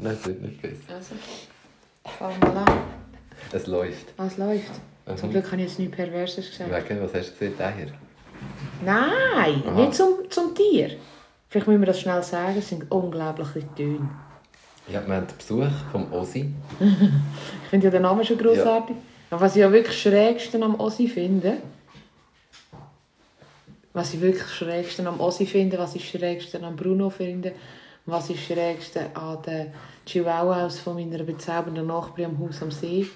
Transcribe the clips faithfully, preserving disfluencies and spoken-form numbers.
Nein, es wird nicht besser. Also, fang mal an. Es läuft. Ah, es läuft. Mhm. Zum Glück habe ich jetzt nichts Perverses gesagt. Wegen, was hast du gesagt? Eier? Nein, Aha. nicht zum, zum Tier. Vielleicht müssen wir das schnell sagen, es sind unglaubliche Töne. Ja, wir haben den Besuch vom Ossi. Ich finde ja den Namen schon grossartig. Ja. Aber was ich ja wirklich schrägsten am Ossi finde, was ich wirklich schrägsten am Ossi finde, was ich schrägsten am Bruno finde, was ich schrägsten an den Chihuahuas von meiner bezaubernden Nachbarin am Haus am See.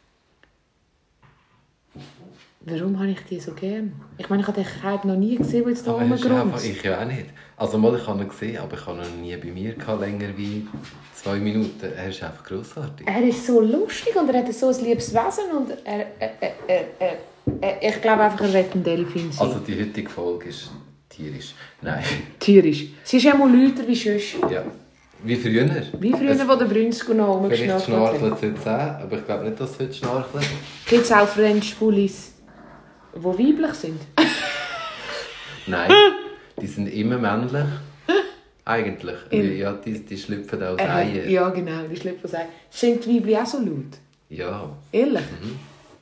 Warum habe ich die so gern? Ich meine, ich habe den Kalb noch nie gesehen, der jetzt da rumgrunzt. Ich ja auch nicht. Also mal, ich habe ihn gesehen, aber ich habe ihn noch nie bei mir gehabt, länger wie zwei Minuten. Er ist einfach grossartig. Er ist so lustig und er hat so ein liebes Wesen und er, er, er, er, er, ich glaube einfach, er wird ein Delfin sein. Also die heutige Folge ist tierisch. Nein. Tierisch. Sie ist auch mal lauter wie sonst. Ja. Wie früher. Wie früher, es, wo der Brünsko noch rumgeschnarchelt hat. Vielleicht schnarchelt es heute auch, aber ich glaube nicht, dass es heute schnarchelt. Gibt es auch French Bullies, die weiblich sind? Nein, die sind immer männlich. Eigentlich. In... Ja, die, die schlüpfen aus äh, Eiern. Ja, genau, die schlüpfen aus Eiern. Sind die Weibchen auch so laut? Ja. Ehrlich? Mhm.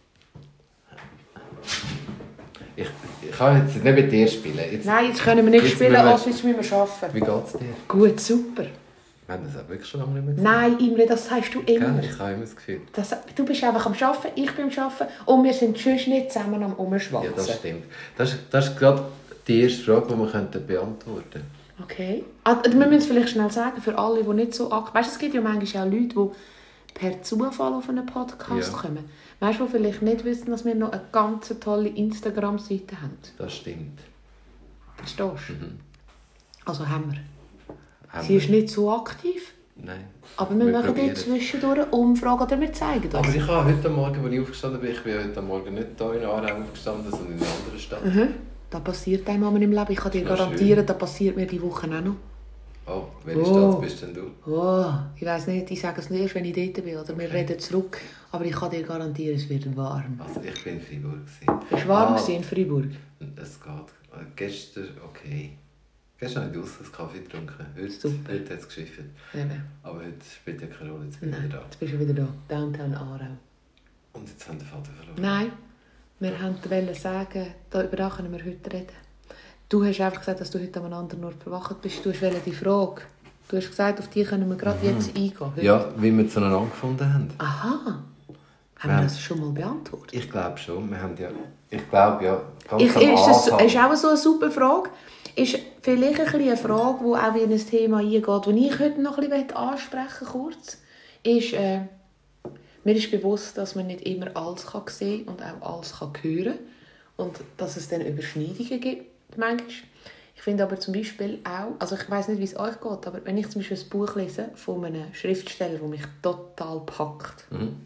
Ich, ich kann jetzt nicht mit dir spielen. Jetzt, Nein, jetzt können wir nicht spielen, wir... also jetzt müssen wir arbeiten. Wie geht es dir? Gut, super. Wir haben das auch wirklich schon lange nicht mehr gesehen. Nein, Imre, das sagst du immer. Ich habe immer das Gefühl. Das, du bist einfach am Arbeiten, ich bin am Arbeiten und wir sind schon nicht zusammen am Umschwatzen. Ja, das stimmt. Das ist, das ist gerade die erste Frage, die wir beantworten könnten. Okay. Also, wir müssen es vielleicht schnell sagen, für alle, die nicht so aktiv... Weißt du, es gibt ja manchmal auch Leute, die per Zufall auf einen Podcast ja. kommen. Weißt du, die vielleicht nicht wissen, dass wir noch eine ganz tolle Instagram-Seite haben? Das stimmt. Verstehst du? Mhm. Also haben wir. Haben Sie wir. ist nicht so aktiv. Nein. Aber wir, wir machen dort zwischendurch eine Umfrage oder wir zeigen das. Aber ich habe heute Morgen, als ich aufgestanden bin, ich bin heute Morgen nicht hier in Aarau aufgestanden, sondern in einer anderen Stadt. Mhm. Das passiert einmal im Leben. Ich kann dir garantieren, das passiert mir die Woche auch noch. Oh, welche oh. Stadt bist denn du? Oh, ich weiss nicht, ich sage es nicht erst, wenn ich dort bin. Oder wir reden zurück. Aber ich kann dir garantieren, es wird warm. Also ich war in Freiburg. Es war warm ah, in Freiburg? Es geht. Gestern, okay. Gestern habe ich draussen einen Kaffee getrunken. Heute, Super. Heute hat es geschifft. Eben. Aber heute spielt ja keine Rolle, jetzt bin ich Nein, wieder da. Jetzt bist du wieder da. Downtown Aarau. Und jetzt haben wir den Vater verloren. Nein, wir wollten sagen, da, über das können wir heute reden. Du hast einfach gesagt, dass du heute am anderen Ort verwacht bist. Du hast die Frage. Du hast gesagt, auf die können wir gerade mhm. jetzt eingehen. Heute. Ja, wie wir zueinander gefunden haben. Aha. Haben wir, wir das schon mal beantwortet? Ich glaube schon. Wir haben ja, ich glaube ja, ganz ich, am ist das Anfang. Ist auch so eine super Frage. Ist vielleicht ein eine Frage, die auch in ein Thema eingeht, das ich heute noch ein bisschen ansprechen kurz. Ist, äh, mir ist bewusst, dass man nicht immer alles kann sehen und auch alles kann hören und dass es dann Überschneidungen gibt manchmal. Ich finde aber zum Beispiel auch, also ich weiss nicht, wie es euch geht, aber wenn ich zum Beispiel ein Buch lese von einem Schriftsteller, der mich total packt, mhm.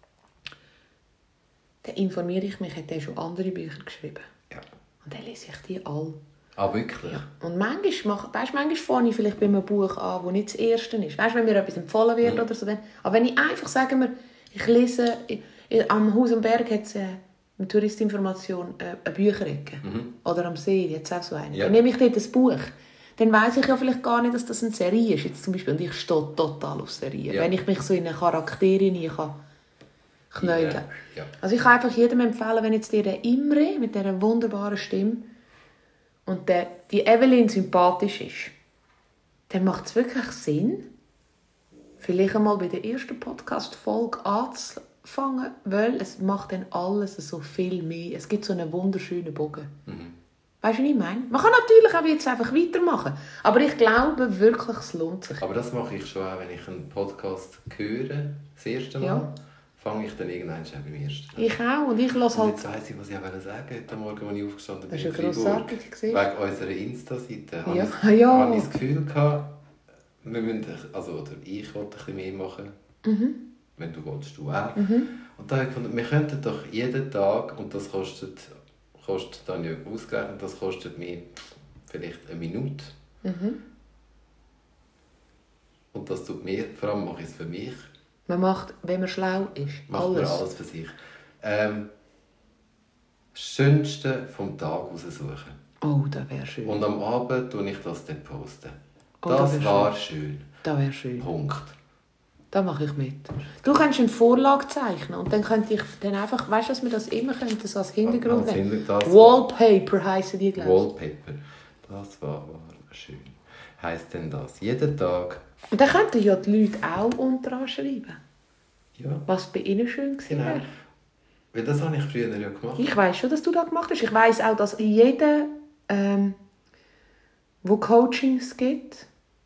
dann informiere ich mich, hat er schon andere Bücher geschrieben. Ja. Und dann lese ich die alle. Ah, wirklich? Ja. Und manchmal, mach, weißt, manchmal fange ich vielleicht bei einem Buch an, das nicht das erste ist. Weißt, wenn mir etwas empfohlen wird mhm. oder so. Dann. Aber wenn ich einfach sage, mir, ich lese, ich, ich, am Haus am Berg hat es äh, eine Touristinformation, äh, eine Bücherecke. Mhm. Oder am See, jetzt auch so eine. Ja. Dann nehme ich dort ein Buch. Dann weiss ich ja vielleicht gar nicht, dass das eine Serie ist. Jetzt zum Beispiel, und ich stehe total auf Serien. Ja. Wenn ich mich so in eine Charaktere nie kann knäulen kann. Ja. Ja. Also ich kann einfach jedem empfehlen, wenn jetzt dir der Imre mit dieser wunderbaren Stimme und der, die Evelyn sympathisch ist, dann macht es wirklich Sinn, vielleicht einmal bei der ersten Podcast-Folge anzufangen, weil es macht dann alles so viel mehr. Es gibt so einen wunderschönen Bogen. Mhm. Weißt du, was ich meine? Man kann natürlich auch jetzt einfach weitermachen, aber ich glaube wirklich, es lohnt sich. Aber das mache ich schon auch, wenn ich einen Podcast höre, das erste Mal. Ja. Fange ich dann irgendwann schon beim ersten. Ich auch. Und ich lasse halt... Jetzt weiss ich, was ich auch sagen wollte, heute Morgen, als ich aufgestanden bin. Das ist ja grossartig. Wegen unserer Insta-Seite. Ja. Habe ich, ja. habe ich das Gefühl gehabt, wir müssen, also, oder ich wollte ein bisschen mehr machen. Mhm. Wenn du willst, du auch. Mhm. Und da habe ich gefunden, wir könnten doch jeden Tag, und das kostet, kostet dann ja ausgerechnet, das kostet mir vielleicht eine Minute. Mhm. Und das tut mir, vor allem mache ich es für mich. Man macht, wenn man schlau ist, macht alles. Man alles für sich. Ähm, das Schönste vom Tag raussuchen. Oh, das wäre schön. Und am Abend tue ich das dann posten. Oh, das das war schön. schön. Das wäre schön. Punkt. Da mache ich mit. Du kannst eine Vorlage zeichnen und dann könnte ich dann einfach, weißt du, dass wir das immer könnten, das als Hintergrund Als nehmen. Hinter- das Wallpaper heissen die, glaube ich. Wallpaper. Das war, war schön. Heisst denn das? Jeden Tag. Und dann könnten ja die Leute auch unteran schreiben, Ja, was bei ihnen schön gewesen genau. wäre. Weil das habe ich früher ja gemacht. Ich weiss schon, dass du das gemacht hast. Ich weiss auch, dass jeder, ähm, wo Coachings gibt,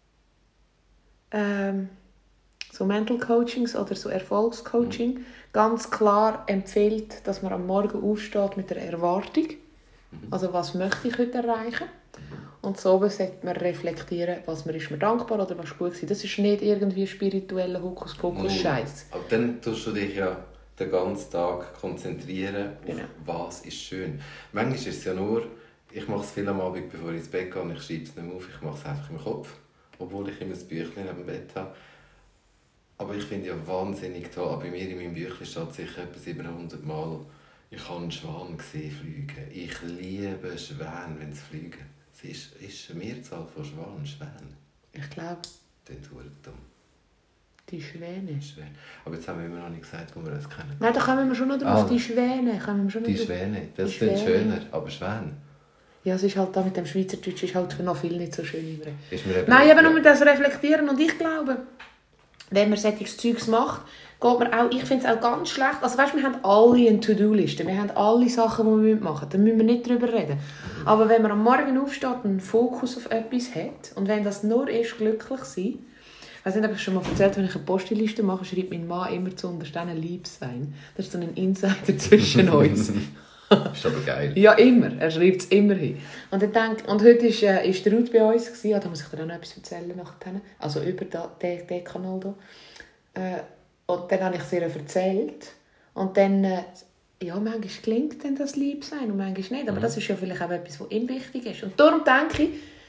ähm, so Mental Coachings oder so Erfolgscoaching, mhm. ganz klar empfiehlt, dass man am Morgen aufsteht mit der Erwartung. Mhm. Also was möchte ich heute erreichen? Mhm. Und so sollte man reflektieren, was man ist mir dankbar oder was gut ist. Das ist nicht irgendwie spiritueller Hokuspokus-Scheiß. Aber dann tust du dich ja den ganzen Tag konzentrieren auf genau. was ist schön. Manchmal ist es ja nur, ich mache es viel am Abend, bevor ich ins Bett gehe und ich schreibe es nicht mehr auf, ich mache es einfach im Kopf, obwohl ich immer ein Büchlein neben dem Bett habe. Aber ich finde ja wahnsinnig toll, bei mir in meinem Büchlein steht sicher etwa siebenhundert Mal, ich habe einen Schwan gesehen fliegen. Ich liebe Schwäne, wenn sie fliegen. Es ist, ist eine Mehrzahl von Schwanen, Schwäne. Ich glaube. Den tut dumm. Die Schwäne. Schwäne. Aber jetzt haben wir immer noch nicht gesagt, wo wir das kennen. Nein, da kommen wir schon noch drauf. Ah, die Schwäne. Kommen wir schon noch die drauf. Schwäne, das die klingt Schwäne. schöner, aber Schwäne. Ja, es ist halt da mit dem Schweizerdeutsch ist halt für noch viel nicht so schön immer. Ist mir eben Nein, eben nur das Reflektieren. Und ich glaube, wenn man solches Zeugs macht, geht man auch, ich finde es auch ganz schlecht. Also weißt, wir haben alle eine To-Do-Liste. Wir haben alle Sachen, die wir machen müssen. Da müssen wir nicht drüber reden. Aber wenn man am Morgen aufsteht und einen Fokus auf etwas hat, und wenn das nur ist, glücklich sein. Ich weiß nicht, ob ich schon mal erzählt, wenn ich eine Postliste mache, schreibt mein Mann immer zu unterstehen, lieb sein. Das ist so ein Insider zwischen uns. Das ist aber geil. Ja, immer. Er schreibt es immer hin. Und, ich denke, und heute war äh, ist der Ruth bei uns. Gewesen. Ja, da muss ich dir auch noch etwas erzählen. Nachher. Also über den, den Kanal hier. Äh, und dann habe ich es ihr erzählt. Und dann, äh, ja, manchmal klingt dann das Liebsein und manchmal nicht. Aber mhm. das ist ja vielleicht auch etwas, was ihm wichtig ist. Und darum denke ich,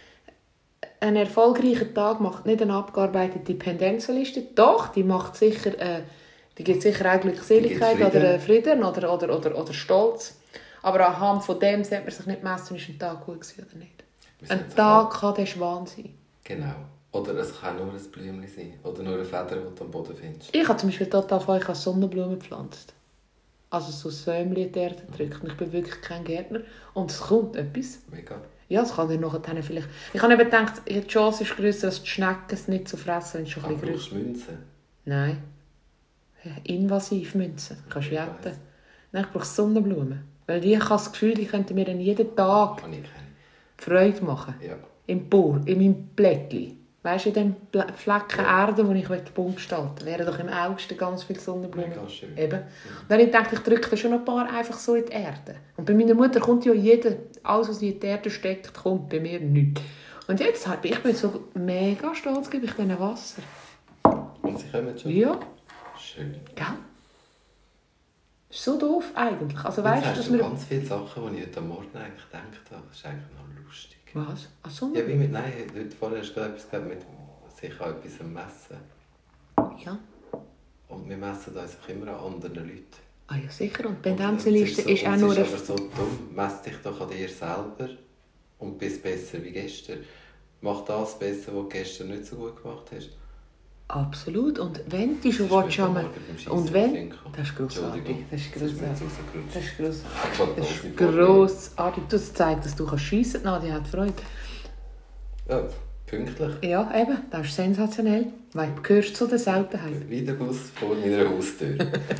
ein erfolgreicher Tag macht nicht eine abgearbeitete Pendenzenliste. Doch, die macht sicher, äh, die gibt sicher auch Glückseligkeit Frieden. oder äh, Frieden oder, oder, oder, oder Stolz. Aber anhand von dem sollte man sich nicht messen, ist ein Tag gut gewesen oder nicht. Ein Tag kann der Schwan sein. Genau. Oder es kann nur ein Blümchen sein. Oder nur eine Feder, die du am Boden findest. Ich habe zum Beispiel total vorher, ich habe Sonnenblumen gepflanzt. Also so Säumchen in die Erde gedrückt. Und ich bin wirklich kein Gärtner. Und es kommt etwas. Mega. Ja, es kann dir nachher vielleicht... Ich habe eben gedacht, die Chance ist grösser, dass die Schnecken es nicht so fressen, wenn es schon ein bisschen grösser ist. Münzen? Nein. Invasiv Münzen. Du kannst jetten. Nein, ich brauche Sonnenblumen. Weil die, ich habe das Gefühl, die könnten mir dann jeden Tag Freude machen. Ja. Im Bohr, in meinem Blättchen. Weißt du, in dem Flecken ja. Erde, wo ich bunt gestalten wären doch im August ganz viele Sonnenblumen. Mega schön. Eben. Und dann habe ich gedacht, ich drücke da schon ein paar einfach so in die Erde. Und bei meiner Mutter kommt ja jeder, alles was in die Erde steckt, kommt bei mir nichts. Und jetzt habe ich bin so mega stolz, gebe ich denen Wasser. Und sie kommen schon? Ja. Schön. Gell? Ist so doof eigentlich. Also, Jetzt weißt, hast dass du wir... ganz viele Sachen, die ich heute Morgen eigentlich gedacht habe. Das ist eigentlich noch lustig. Was? Ach so? Ja, wie mit, nein, heute vorher hast du etwas gesagt mit sich an etwas messen. Ja. Und wir messen uns auch immer an anderen Leuten. Ah ja, sicher. Und die Und Pendenzenliste es ist, ist so, auch es nur... ist Eine... aber so dumm. Mess dich doch an dir selber und bist besser wie gestern. Mach das besser, was du gestern nicht so gut gemacht hast. Absolut. Und wenn du schon willst, und wenn, das ist grossartig. Das ist grossartig. Das ist grossartig. Das ist grossartig. Das zeigt, dass du schiessen kannst. Nadia hat Freude. Ja, pünktlich. Ja, eben. Das ist sensationell. Weil du gehörst zu der Seltenheit. Wie der Bus vor meiner Haustür.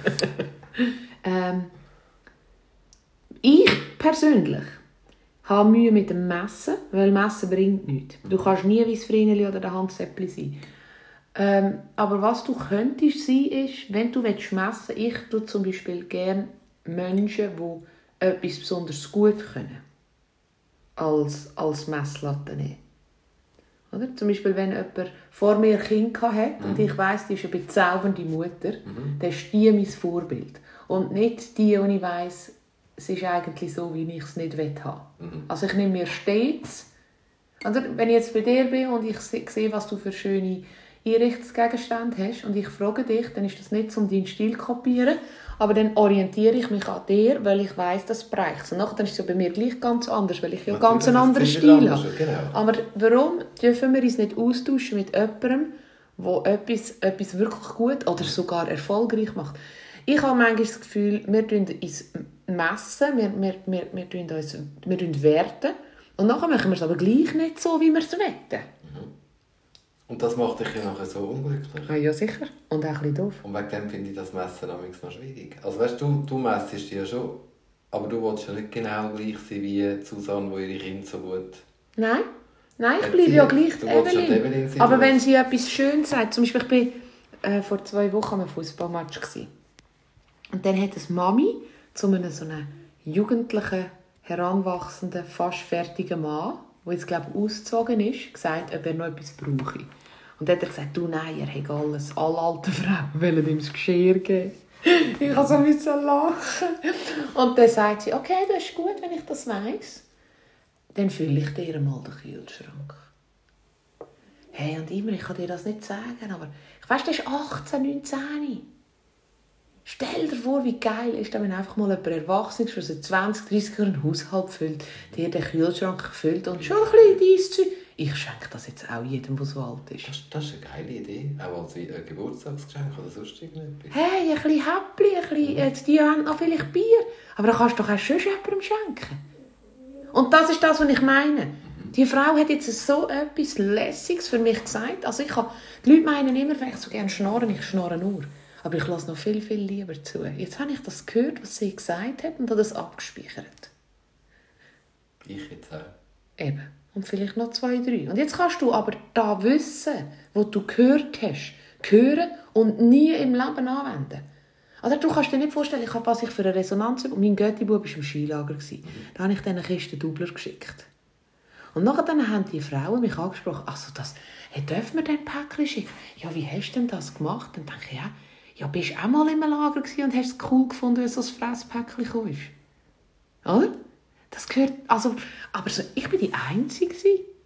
ähm, ich persönlich habe Mühe mit dem Messen, weil Messen bringt nichts. Du kannst nie wie das Vreneli oder der Handsäppli sein. Ähm, aber was du könntest sein, ist, wenn du messen willst, ich tue zum Beispiel gerne Menschen, die etwas besonders gut können, als, als Messlatte nehmen. Oder? Zum Beispiel, wenn jemand vor mir ein Kind hatte mhm. und ich weiss, die ist eine bezaubernde Mutter, mhm. dann ist die mein Vorbild. Und nicht die, die ich weiss, es ist eigentlich so, wie ich es nicht haben will. Mhm. Also ich nehme mir stets, oder? Wenn ich jetzt bei dir bin und ich sehe, was du für schöne Einrichtungsgegenstände hast und ich frage dich, dann ist das nicht, um deinen Stil zu kopieren, aber dann orientiere ich mich an dir, weil ich weiss, dass es bereicht. Und nachher ist es ja bei mir gleich ganz anders, weil ich ja ganz einen anderen Stil habe. Genau. Aber warum dürfen wir uns nicht austauschen mit jemandem, wo etwas, etwas wirklich gut oder sogar erfolgreich macht. Ich habe manchmal das Gefühl, wir tun uns messen, wir, wir, wir, wir, tun uns, wir tun werten und nachher machen wir es aber gleich nicht so, wie wir es wollen. Mhm. Und das macht dich ja nachher so unglücklich. Ja, ja sicher. Und auch ein bisschen doof. Und wegen dem finde ich das Messen noch schwierig. Also weißt du, du messest dich ja schon, aber du willst ja nicht genau gleich sein wie Susanne, die ihre Kinder so gut... Nein, Nein ich bleibe ja gleich die Evelyn. Ja Evelyn sein, aber wenn sie etwas Schönes sagt, zum Beispiel, ich war äh, vor zwei Wochen am Fußballmatch gewesen. Und dann hat eine Mami zu einem so einem jugendlichen, heranwachsenden, fast fertigen Mann, der jetzt, glaube ich, ausgezogen ist, gesagt, ob er noch etwas brauche. Und dann hat er gesagt, du, nein, er hat alles. Alle alten Frauen wollen ihm das Geschirr geben. Ich musste so lachen. Und dann sagt sie, okay, das ist gut, wenn ich das weiss. Dann fülle ich dir mal den Kühlschrank. Hey, und immer, ich kann dir das nicht sagen, aber ich weiss, das ist achtzehn, neunzehn. Stell dir vor, wie geil ist das, wenn einfach mal jemand Erwachsenes für so zwanzig, dreissig Jahre einen Haushalt füllt, dir den Kühlschrank füllt und schon ein bisschen dein Zeug. Ich schenke das jetzt auch jedem, der so alt ist. Das, das ist eine geile Idee, auch als ein Geburtstagsgeschenk oder sonst irgendetwas. Hey, ein bisschen Häppchen, ein bisschen, jetzt, die haben noch vielleicht Bier, aber dann kannst du doch auch schon jemandem schenken. Und das ist das, was ich meine. Die Frau hat jetzt so etwas Lässiges für mich gesagt. Also ich habe, die Leute meinen immer, wenn ich so gerne schnorren, ich schnorre nur. Aber ich lasse noch viel, viel lieber zu. Jetzt habe ich das gehört, was sie gesagt hat und habe das abgespeichert. Ich jetzt auch. Eben. Und vielleicht noch zwei, drei. Und jetzt kannst du aber da Wissen, was du gehört hast, hören und nie im Leben anwenden. Also du kannst dir nicht vorstellen, ich habe, was ich für eine Resonanz habe. Mein Götti-Bub war im Skilager. Da habe ich dann eine Kiste Doubler geschickt. Und nachher dann haben die Frauen mich angesprochen, also das, hey, dürfen wir denn Päckchen schicken? Ja, wie hast du denn das gemacht? Dann denke ich, ja, ja, bist du auch mal im Lager und hast es cool gefunden, wie so ein Fresspäckchen kam? Oder? Das gehört, also, aber so, ich war die Einzige.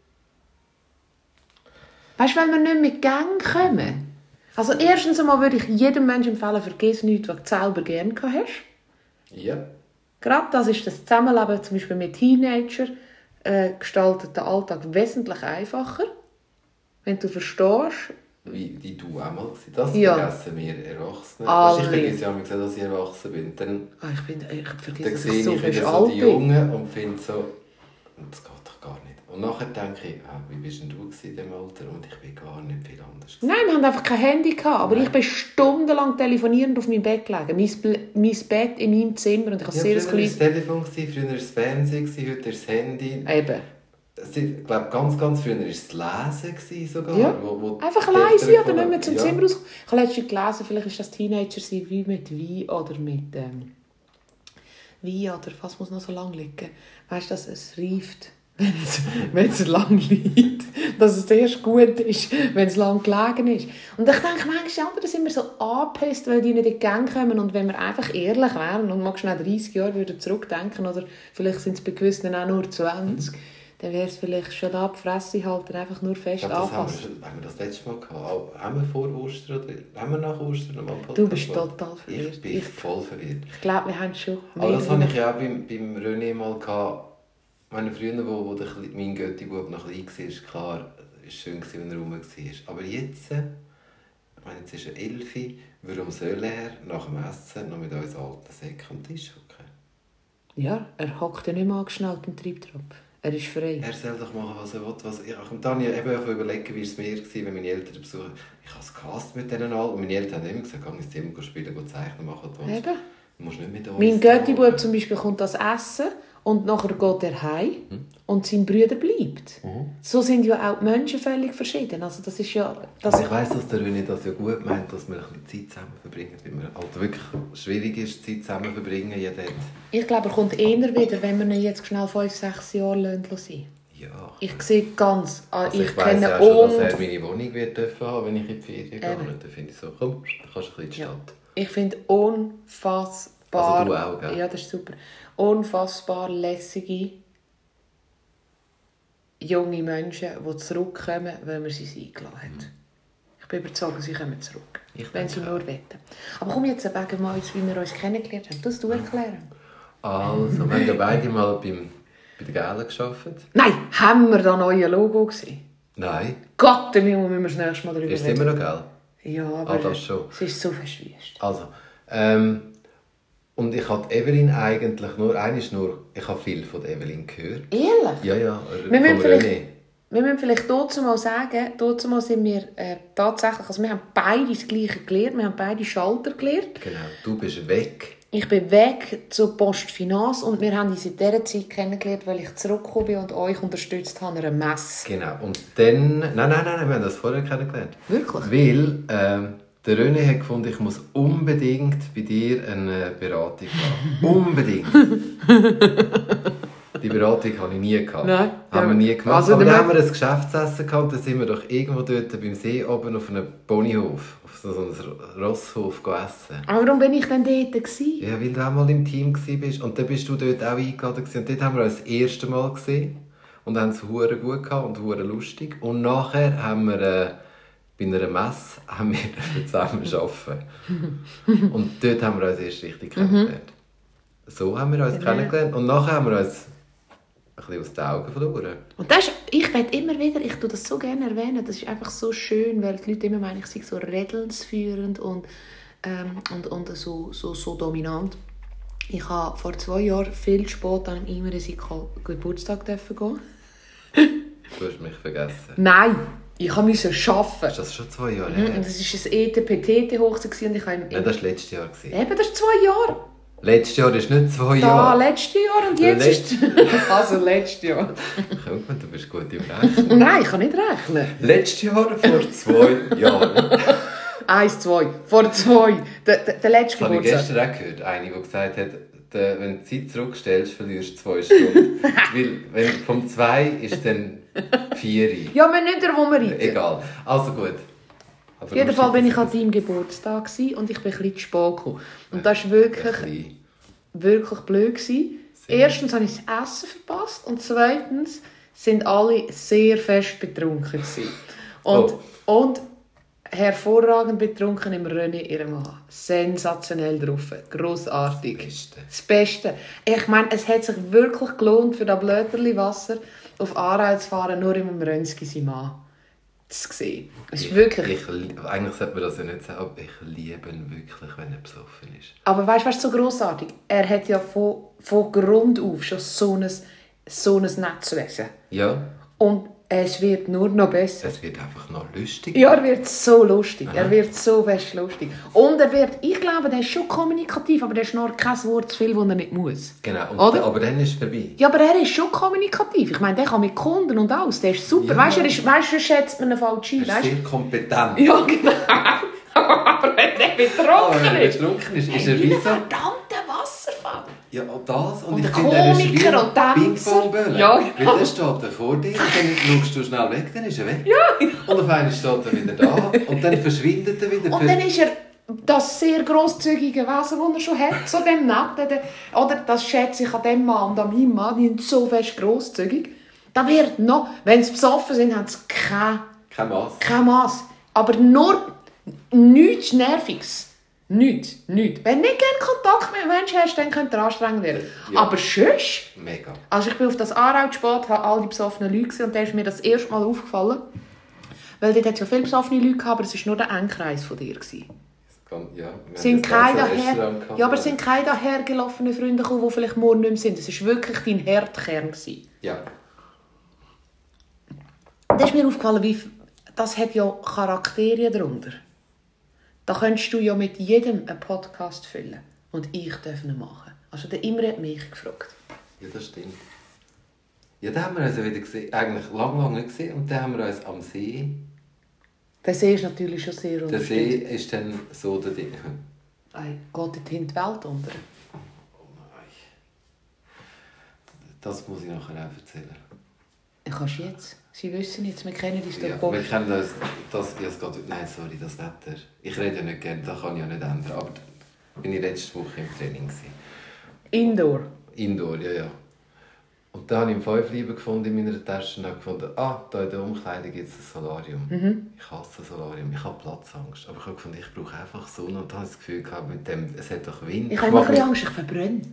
Weißt du, weil wir nicht mit Gang kommen. Also erstens einmal würde ich jedem Menschen empfehlen, vergiss nichts, was du selber gerne hast. Ja. Gerade das ist das Zusammenleben zum Beispiel mit Teenagern, äh, gestaltet den Alltag wesentlich einfacher. Wenn du verstehst... Wie, wie du auch mal warst. Das ja. vergessen wir Erwachsene. Alle. Ich vergesse ja manchmal, dass ich erwachsen bin. Dann, ah, ich bin, ich vergesse, dann dass sehe ich so ich viel wieder so alt die bin. Jungen und finde so, das geht doch gar nicht. Und nachher denke ich, ah, wie bist denn du in diesem Alter? Und ich bin gar nicht viel anders. Nein, wir hatten einfach kein Handy gehabt, aber Nein. ich bin stundenlang telefonierend auf meinem Bett gelegen. Mein, mein Bett in meinem Zimmer und ich habe Ja, sehr früher war kleines... das Telefon, früher war das Fernsehen, heute ist das Handy. Eben. Ich glaube, ganz, ganz früher war es das Lesen sogar. Ja. Wo, wo Einfach leise oder nicht mehr zum ja. Zimmer raus. Ich habe letztens gelesen, vielleicht ist das Teenager wie mit Wein oder mit ähm, Wein oder was muss noch so lang liegen. Weißt du, dass es reift, wenn es, wenn es lang liegt. Dass es erst gut ist, wenn es lang gelegen ist. Und ich denke, manchmal andere sind wir so angepisst, weil die nicht in die Gang kommen. Und wenn wir einfach ehrlich wären und mal schnell dreißig Jahre würden zurückdenken oder vielleicht sind es bei gewissen auch nur zwanzig, dann wäre es vielleicht schon da, die Fresse halten, einfach nur fest ich glaub, das anpassen. haben wir, haben wir das letzte Mal gehabt? Haben wir vor Ostern oder haben wir nach Ostern noch mal einen Podcast Du bist gemacht? total verwirrt. Ich bin Ich- voll verwirrt. Ich glaube, wir haben schon Aber das mehr- hatte ich ja auch beim, beim René mal gehabt. Meine früher, wo, wo der, Kle- mein Götti-Bub noch klein war, ist klar, es war schön, wenn er rum war. Aber jetzt, ich meine, jetzt ist er elf, warum soll er nach dem Essen noch mit uns alten Säcken am Tisch hocken? Ja, er hockt ja nicht mal angeschnallt im Treibtrab. Er ist frei. Er soll doch machen, was er will. Was, ich habe Tanja eben auch überlegen, wie es mir war, wenn meine Eltern besuchen. Ich habe es gehasst mit denen allen. Und meine Eltern haben immer gesagt, geh ins Zimmer spielen, geh zeichnen, machen. Du Eben. Du musst nicht mit uns. Mein Götti-Bub zum Beispiel kommt das Essen und nachher geht er heim Mhm. und sein Bruder bleibt. Mhm. So sind ja auch die Menschen völlig verschieden. Also das ist ja... Das Also ich weiss, dass der René das ja gut meint, dass wir ein bisschen Zeit zusammen verbringen. Weil mir halt wirklich schwierig ist, Zeit zusammen verbringen. Jeder hat... ich glaube, er kommt eher wieder, wenn wir ihn jetzt schnell fünf, sechs Jahre lassen. Ja. Ich sehe ganz... Also ich, ich weiss kenne ja schon, dass und- er meine Wohnung wird dürfen haben, wenn ich in die Ferien gehe. Eben. Und dann finde ich so, komm, dann kannst du ein bisschen in die Ja. Stadt. Ich finde unfassbar... Also du auch, gell? Ja, das ist super. Unfassbar lässige junge Menschen, die zurückkommen, weil wir sie eingeladen haben. Ich bin überzeugt, sie kommen zurück. Ich wenn sie denke nur wollen. Aber komm jetzt wegen mal, wie wir uns kennengelernt haben. Das du erklären. Also, wir haben ja beide mal beim, bei der Gala gearbeitet. Nein, haben wir da neue Logo gesehen? Nein. Gott, da müssen wir das nächste Mal darüber Ist es reden. immer noch geil? Ja, aber Ah, das schon. es ist so verschwießt. Also, ähm, und ich habe Evelyn eigentlich nur, eines nur, ich habe viel von Evelyn gehört. Ehrlich? Ja, ja, Wir müssen vom vielleicht- René. Wir müssen vielleicht dazu mal sagen, dazu mal sind wir äh, tatsächlich, also wir haben beide das Gleiche gelernt, wir haben beide Schalter gelernt. Genau, du bist weg. Ich bin weg zur Postfinance und wir haben uns in dieser Zeit kennengelernt, weil ich zurückgekommen bin und euch unterstützt habe an einer Messe. Genau, und dann, nein, nein, nein, wir haben das vorher kennengelernt. Wirklich? Weil ähm, der René hat gefunden, ich muss unbedingt bei dir eine Beratung haben. Unbedingt. Die Beratung habe ich nie gehabt. Nein. Haben wir nie gemacht. Also, aber dann der haben wir ein Geschäftsessen gehabt, dann sind wir doch irgendwo dort beim See oben auf einem Ponyhof, auf so einem Rosshof essen. Aber warum bin ich denn dort? Gewesen? Ja, weil du auch mal im Team warst. Und dann bist du dort auch eingeladen gewesen. Und dort haben wir uns das erste Mal gesehen. Und haben es hure gut gehabt und hure lustig. Und nachher haben wir äh, bei einer Messe haben wir zusammen arbeiten. Und dort haben wir uns erst richtig kennengelernt. So haben wir uns Genau. kennengelernt. Und nachher haben wir uns ein bisschen aus den Augen verloren. Und das ist, ich will immer wieder, ich tue das so gerne erwähnen, das ist einfach so schön, weil die Leute immer meinen, ich sei so redelsführend und, ähm, und, und so, so, so dominant. Ich habe vor zwei Jahren viel spät an einem Imre Geburtstag dürfen gehen. Du hast mich vergessen. Nein, ich musste arbeiten. Ist das schon zwei Jahre Mhm, her? und das war ein E T P T T Hochzeit und ich habe im, Nein, das war letztes Jahr. eben, das ist zwei Jahre. Letztes Jahr ist nicht zwei Da, Jahre. letztes Jahr und Der jetzt ist also letztes Jahr. Guck mal, du bist gut im Rechnen. Nein, ich kann nicht rechnen. Letztes Jahr vor zwei Jahren. Eins, zwei, vor zwei, der, der, der letzte Das habe ich Geburtstag. gestern auch gehört. Eine, die gesagt hat, der, wenn du die Zeit zurückstellst, verlierst du zwei Stunden. Weil wenn vom zwei ist dann vier. Ja, wir nicht, wo wir reiten. Egal. Also gut. Aber Auf jeden du Fall bin musst ich an jetzt- deinem Geburtstag gewesen und ich bin ein bisschen zu spät gekommen. Und das war wirklich, Ein bisschen. wirklich blöd gewesen. Sehr. Erstens habe ich das Essen verpasst und zweitens sind alle sehr fest betrunken gewesen. Und, Oh. und hervorragend betrunken im René ihrem Mann. Sensationell drauf. Grossartig. Das Beste. Das Beste. Ich meine, es hat sich wirklich gelohnt, für das Blöterli Wasser auf Aarau zu fahren, nur im Rönski sein Mann zu sehen. Es ist wirklich... Ich, ich, eigentlich sollte man das ja nicht sagen, aber ich liebe ihn wirklich, wenn er besoffen ist. Aber weißt du, was ist so grossartig? Er hat ja von, von Grund auf schon so ein, so ein Netzwesen. Ja, Und es wird nur noch besser. es wird einfach noch lustig. Ja, er wird so lustig. Aha. Er wird so fest lustig. Und er wird, ich glaube, der ist schon kommunikativ, aber der schnurrt kein Wort zu viel, das er nicht muss. Genau, und, Oder? aber dann ist es vorbei. Ja, aber er ist schon kommunikativ. Ich meine, der kann mit Kunden und alles. Der ist super. Ja. Weißt du, er ist, weißt du, schätzt man ihn falsch ein. Er ist Weißt? sehr kompetent. Ja, genau. Aber wenn der Aber wenn betrunken er ist, betrunken ist, ist er er wie wie ein so... verdammter Wasserfall. Ja, und das. Und, Und ich der finde, er ist wie Komiker ein und Tänzer. Ping-Pong-Böller. Ja, genau. Weil der steht da vor dir und dann schaust du schnell weg, dann ist er weg. Ja. Und auf einmal steht er wieder da und dann verschwindet er wieder. Und für- dann ist er das sehr grosszügige Wesen, das er schon hat, so dem Netten. Oder das schätze ich an dem Mann und an meinem Mann, die sind so fest grosszügig. Da wird noch, wenn sie besoffen sind, haben sie kein, Kein Mass. kein Mass. Aber nur nichts Nerviges. Nichts, nichts. Wenn du nicht gerne Kontakt mit Menschen hast, dann könnte es anstrengend werden. Ja. Aber sonst... Mega. Also ich bin auf das Aarau zu spät, habe all die besoffenen Leute gesehen und da ist mir das erste Mal aufgefallen. Weil dort hat es ja viele besoffene Leute gehabt, aber es war nur der Endkreis von dir. Das kann- Ja, wir Sind haben keine das ganze daher, Restaurant gehabt. ja, aber es sind keine dahergelaufenen Freunde gekommen, die vielleicht morgen nicht mehr sind. Es war wirklich dein Herdkern gewesen. Ja. Da ist mir aufgefallen, wie das hat ja Charaktere darunter. Da könntest du ja mit jedem einen Podcast füllen. Und ich darf ihn machen. Also der Imre hat mich gefragt. Ja, das stimmt. Ja, da haben wir uns ja wieder gesehen. Eigentlich lange, lange nicht gesehen. Und dann haben wir uns am See... Der See ist natürlich schon sehr Der See ist dann so der Ding. Ei, geht in die Welt unter. Oh nein. Das muss ich nachher auch erzählen. Kannst du jetzt? Sie wissen jetzt, wir kennen uns durch Ja, Post. wir kennen das, das, ja, es geht, nein, sorry, das Wetter. Ich rede ja nicht gerne, das kann ich ja nicht ändern. Aber da bin ich letzte Woche im Training gewesen. Indoor. Indoor, ja, ja. Und da habe ich fünf Liebe gefunden in meiner Tasche und habe gefunden, ah, da in der Umkleidung gibt es ein Solarium. Mhm. Ich hasse Solarium, ich habe Platzangst. Aber ich habe gefunden, ich brauche einfach Sonne und habe das Gefühl gehabt, mit dem, es hat doch Wind. Ich habe immer ein mache bisschen Angst, ich verbrenne.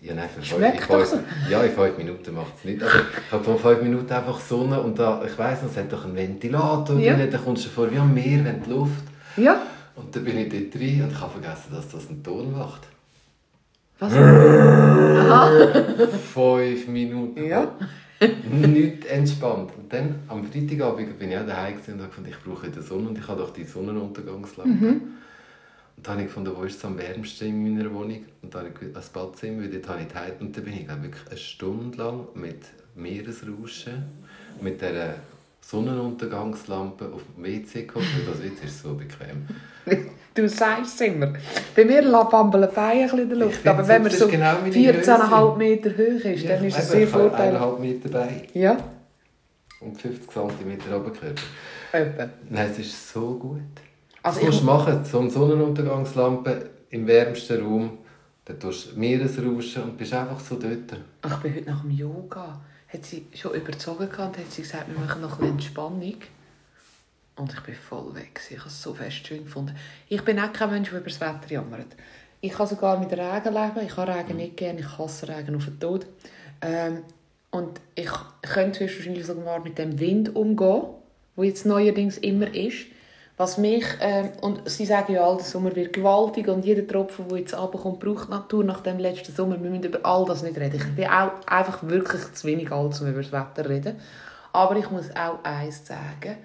Ja, nein, für Schmeckt fünf, doch ich so. fünf, ja, in fünf Minuten macht es nicht. Also, ich habe vor fünf Minuten einfach Sonne und da, ich weiss noch, es hat doch einen Ventilator Ja. drin, da kommst du vor wie am Meer, wenn die Luft. Ja. Und dann bin ich dort rein und ich habe vergessen, dass das einen Ton macht. Was? Aha. Fünf Minuten. Ja. Nicht entspannt. Und dann, am Freitagabend, bin ich auch daheim und habe gefunden, ich brauche wieder Sonne und ich habe doch die Sonnenuntergangslampe. Mhm. Und dann habe ich gefunden, wo ist es am wärmsten in meiner Wohnung? Und dann habe ich ein Badzimmer, weil dort habe ich die Heizung. Und dann bin ich glaube ich, wirklich eine Stunde lang mit Meeresrauschen, mit dieser Sonnenuntergangslampe auf dem W C gekommen. Das W C ist so bequem. Du sagst es immer. Bei mir bambeln die Beine ein bisschen in der Luft. Ich Aber finde, wenn man das so ist genau meine vierzehn Komma fünf Größe. Meter hoch ist, Ja, dann ist es eben, sehr ich habe vorteilhaft. eineinhalb Meter Bein Ja, und fünfzig Zentimeter Oberkörper. etwa. Nein, es ist so gut. Also Das musst ich- du machen, so eine Sonnenuntergangslampe im wärmsten Raum. Dann tust du Meeresrauschen und bist einfach so dort. Ach, ich bin heute nach dem Yoga. Hat sie schon überzogen gehabt, hat sie gesagt, wir machen noch ein bisschen Entspannung. Und ich bin voll weg. Ich habe es so fest schön gefunden. Ich bin auch kein Mensch, der über das Wetter jammert. Ich kann sogar mit Regen leben. Ich habe Regen nicht gerne. Ich hasse Regen auf den Tod. Ähm, und ich könnte höchstwahrscheinlich sogar mit dem Wind umgehen, der jetzt neuerdings immer ist. Was mich, ähm, und sie sagen ja, der Sommer wird gewaltig und jeder Tropfen, der jetzt runterkommt, braucht die Natur nach dem letzten Sommer. Wir müssen über all das nicht reden. Ich bin auch einfach wirklich zu wenig alt, um über das Wetter zu reden. Aber ich muss auch eins sagen,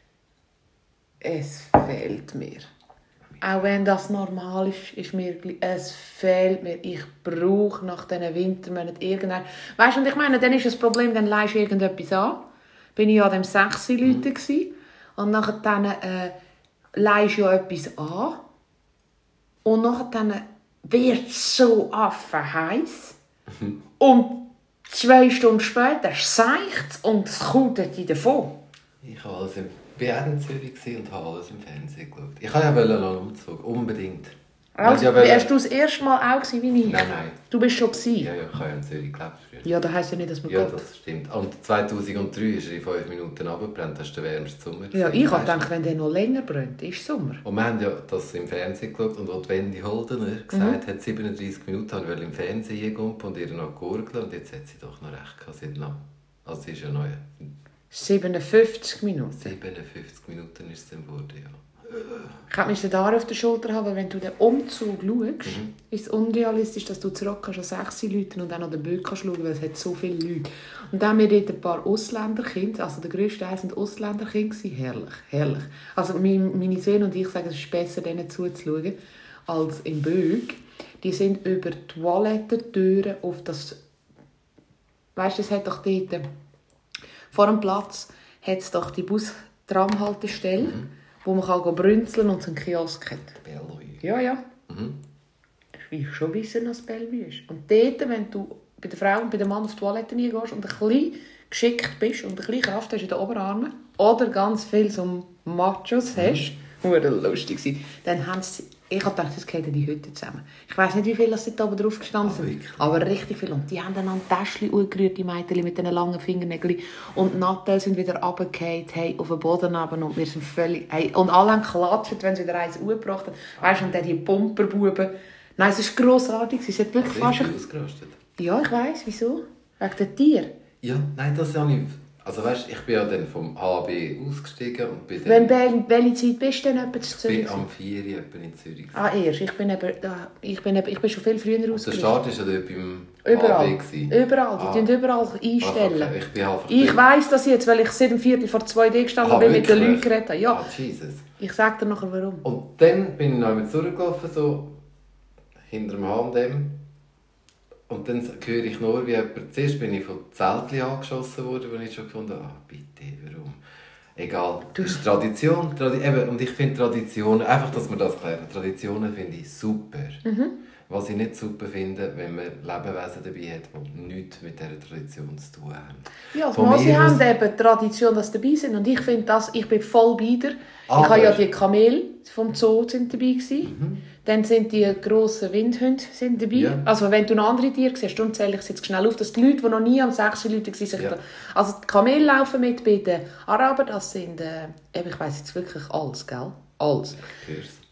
es fehlt mir. Auch wenn das normal ist, ist mir gleich- es fehlt mir. Ich brauche nach diesen Wintermonaten irgendein... Weißt du, und ich meine, dann ist das Problem, dann leihst du irgendetwas an. Bin ich an dem sechsi Leuten gsi und nachher dann äh, leihst du ja etwas an und nachher dann wird es so affenheiß und zwei Stunden später seicht es und es kommt dir davon. Ich war alles im, bin auch in Zürich und habe alles im Fernsehen geschaut. Ich wollte ja einen Umzug, unbedingt. Also, Ja, weil- wärst du das erste Mal auch gewesen, wie ich? Nein, nein. Du bist schon gewesen? Ja, ja, ich habe ja in Zürich gelebt früher. Ja, das heisst ja nicht, dass man Ja, geht. das stimmt. Und zweitausenddrei ist er in fünf Minuten runtergebrannt. Das ist der wärmste Sommer. Ja, gewesen, ich habe weißt du? gedacht, wenn der noch länger brennt, ist Sommer. Und wir haben ja das im Fernsehen geschaut und als Wendy Holdener gesagt hat, siebenunddreißig Minuten haben wir im Fernsehen hingumpen und ihr noch gurgeln und jetzt hat sie doch noch recht gehabt. Sie hat noch, also sie ist ja neu. siebenundfünfzig Minuten. siebenundfünfzig Minuten ist es dann geworden, ja. Ich habe mich den Haare auf der Schulter haben, weil wenn du den Umzug schaust, Mhm. ist es unrealistisch, dass du zurück kannst an sechs Leute und dann an den Böck kannst schauen, weil es hat so viele Leute. Und dann haben wir dort ein paar Ausländerkinder, also der grösste Teil sind Ausländerkinder, herrlich, herrlich. Also mein, meine Söhne und ich sagen, es ist besser, denen zuzuschauen, als im Böck. Die sind über die Toilettentüren auf das... Weißt du, es hat doch dort... Vor dem Platz hat es doch die Bus-Tram-Haltestelle, Mhm. wo man kann brünzeln und so einen Kiosk hat. Bellevue. Ja, ja. Mhm. Ich will schon wissen, was Bellevue ist. Und dort, wenn du bei der Frau und bei dem Mann auf die Toilette gehst und ein bisschen geschickt bist und ein bisschen Kraft hast in den Oberarmen oder ganz viel so Machos hast, wurde lustig sein. Dann haben sie, ich habe gedacht, das gehören die Hütte zusammen. Ich weiss nicht, wie viele das da oben drauf gestanden Ah, sind, wirklich? aber richtig viel. Und die haben dann an die Täschchen angerührt, die Mädchen mit diesen langen Fingernägeln. Und die Nattel sind wieder runtergefallen, hey, auf den Boden runter und wir sind völlig... Hey, und alle haben geklatscht, wenn sie wieder eins angebracht haben. Weißt du, und dann die Pumperbuben. Nein, es war grossartig. Sie hat wirklich fast... Richtig ausgerastet. Ja, ich weiss, wieso? Wegen den Tieren. Ja, nein, das habe ich... Also weißt, ich bin ja dann vom H B ausgestiegen und bin Wenn, dann... wel- welche Zeit bist du denn etwa zu Ich Zürich? bin am vier Uhr etwa in Zürich. Ah, erst. Ich bin, eben, da- ich, bin eben, ich bin schon viel früher Der ausgerüstet. Start war ja dort beim Überall. H B. gewesen. Überall. Die Ah. tun überall einstellen. Ah, okay. Ich bin halt Ich weiss das jetzt, weil ich seit dem Viertel vor zwei Tagen gestanden Ah, bin mit den wirklich? Leuten geredet habe. Ja, Ah, Jesus. ich sage dir nachher warum. Und dann bin ich noch einmal zurückgelaufen, so hinter dem H und M. Und dann höre ich nur, wie jemand... Zuerst bin ich von Zeltli angeschossen worden, wo ich schon gefunden habe, ah, bitte, warum? Egal, das ist Tradition. Tradi eben, und ich finde Traditionen, einfach, dass wir das klären, Traditionen finde ich super. Mhm. Was ich nicht super finde, wenn man Lebewesen dabei hat, die nichts mit dieser Tradition zu tun haben. Ja, Von also, sie mir haben aus- eben die Tradition, dass sie dabei sind. Und ich finde das, ich bin voll bei dir. Ich Aber- habe ja die Kamele vom Zoo sind dabei gewesen. Mhm. Dann sind die grossen Windhunde sind dabei. Ja. Also wenn du noch andere Tiere siehst, dann zähle ich es jetzt schnell auf, dass die Leute, die noch nie am sechs Leute waren, sich Ja. da... Also die Kamele laufen mit bei den Arabern, das sind, äh, eben, ich weiss jetzt wirklich alles, gell? Alles. Ich höre es.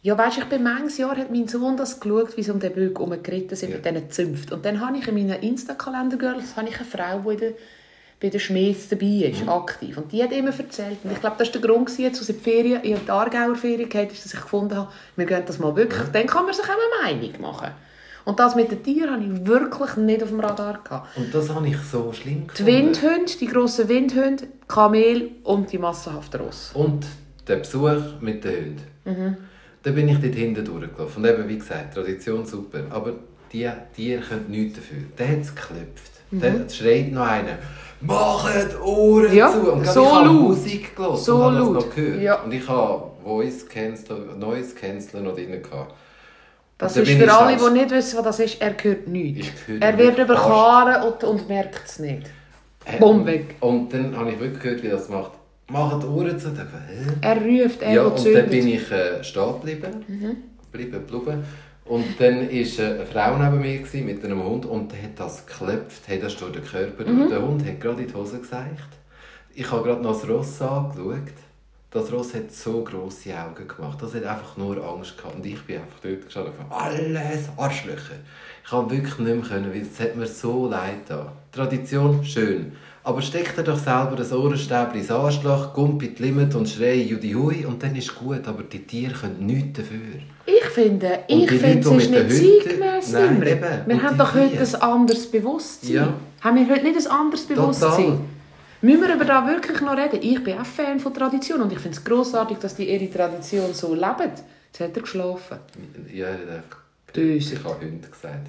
Ja, weisst, ich bin manches Jahr hat mein Sohn das geschaut, wie sie um den Böck herumgeritten sind, ja. mit diesen Zünften. Und dann habe ich in meinen Insta-Kalender-Girls eine Frau, die in der, bei den Schmieds dabei ist, mhm. aktiv. Und die hat immer erzählt. Und ich glaube, das war der Grund, als ich in die Ferien, in die Aargauer Ferien gehe, dass ich gefunden habe, wir gehen das mal wirklich. Mhm. Dann kann man sich auch eine Meinung machen. Und das mit den Tieren hatte ich wirklich nicht auf dem Radar gehabt. Und das habe ich so schlimm gefunden. Die Windhunde, die grossen Windhunde, Kamel und die massenhaften Rosse. Und der Besuch mit den Hunden. Mhm. Dann bin ich dort hinten durchgelaufen. Und eben, wie gesagt, Tradition super. Aber die Tiere können nichts dafür. Der hat es geklopft. Mhm. Der schreit noch einer, «Macht Ohren ja, zu!» Und so ich habe laut. Musik gehört so und habe das laut. noch gehört. Ja. Und ich habe Voice Canceler, Noise Canceler noch drin gehabt. Das ist für alle, die nicht wissen, was das ist, er hört nichts. Er wird überfahren und, und merkt es nicht. Äh, Bumm weg. Und dann habe ich wirklich gehört, wie das macht. «Macht Ohren zu!» Dachte, er ruft, er ja, und zündet. dann bin ich äh, stehen geblieben. Mhm. Bleiben, bleiben. Und dann war eine Frau neben mir mit einem Hund und der hat das geklopft, hat das durch den Körper. Mhm. Der Hund hat gerade in die Hose geseicht. Ich habe gerade noch das Ross angeschaut. Das Ross hat so grosse Augen gemacht. Das hat einfach nur Angst gehabt. Und ich bin einfach dort gestanden und gesagt, alles Arschlöcher. Ich konnte wirklich nicht mehr können, weil es hat mir so leid getan. Tradition, schön. Aber steck dir doch selber ein Ohrenstäbchen ins Arschloch, gump in die Limit und schrei «Judi hui» und dann ist es gut. Aber die Tiere können nichts dafür. Ich finde, ich finde es ist nicht zeitgemäss. Wir haben doch heute ein anderes Bewusstsein. Ja. Haben wir heute nicht ein anderes Bewusstsein? Total. Müssen wir über das wirklich noch reden? Ich bin auch Fan von Tradition und ich finde es grossartig, dass die ihre Tradition so leben. Jetzt hat er geschlafen. Ja, er hat einfach... Döse. Ich habe Hund gesagt.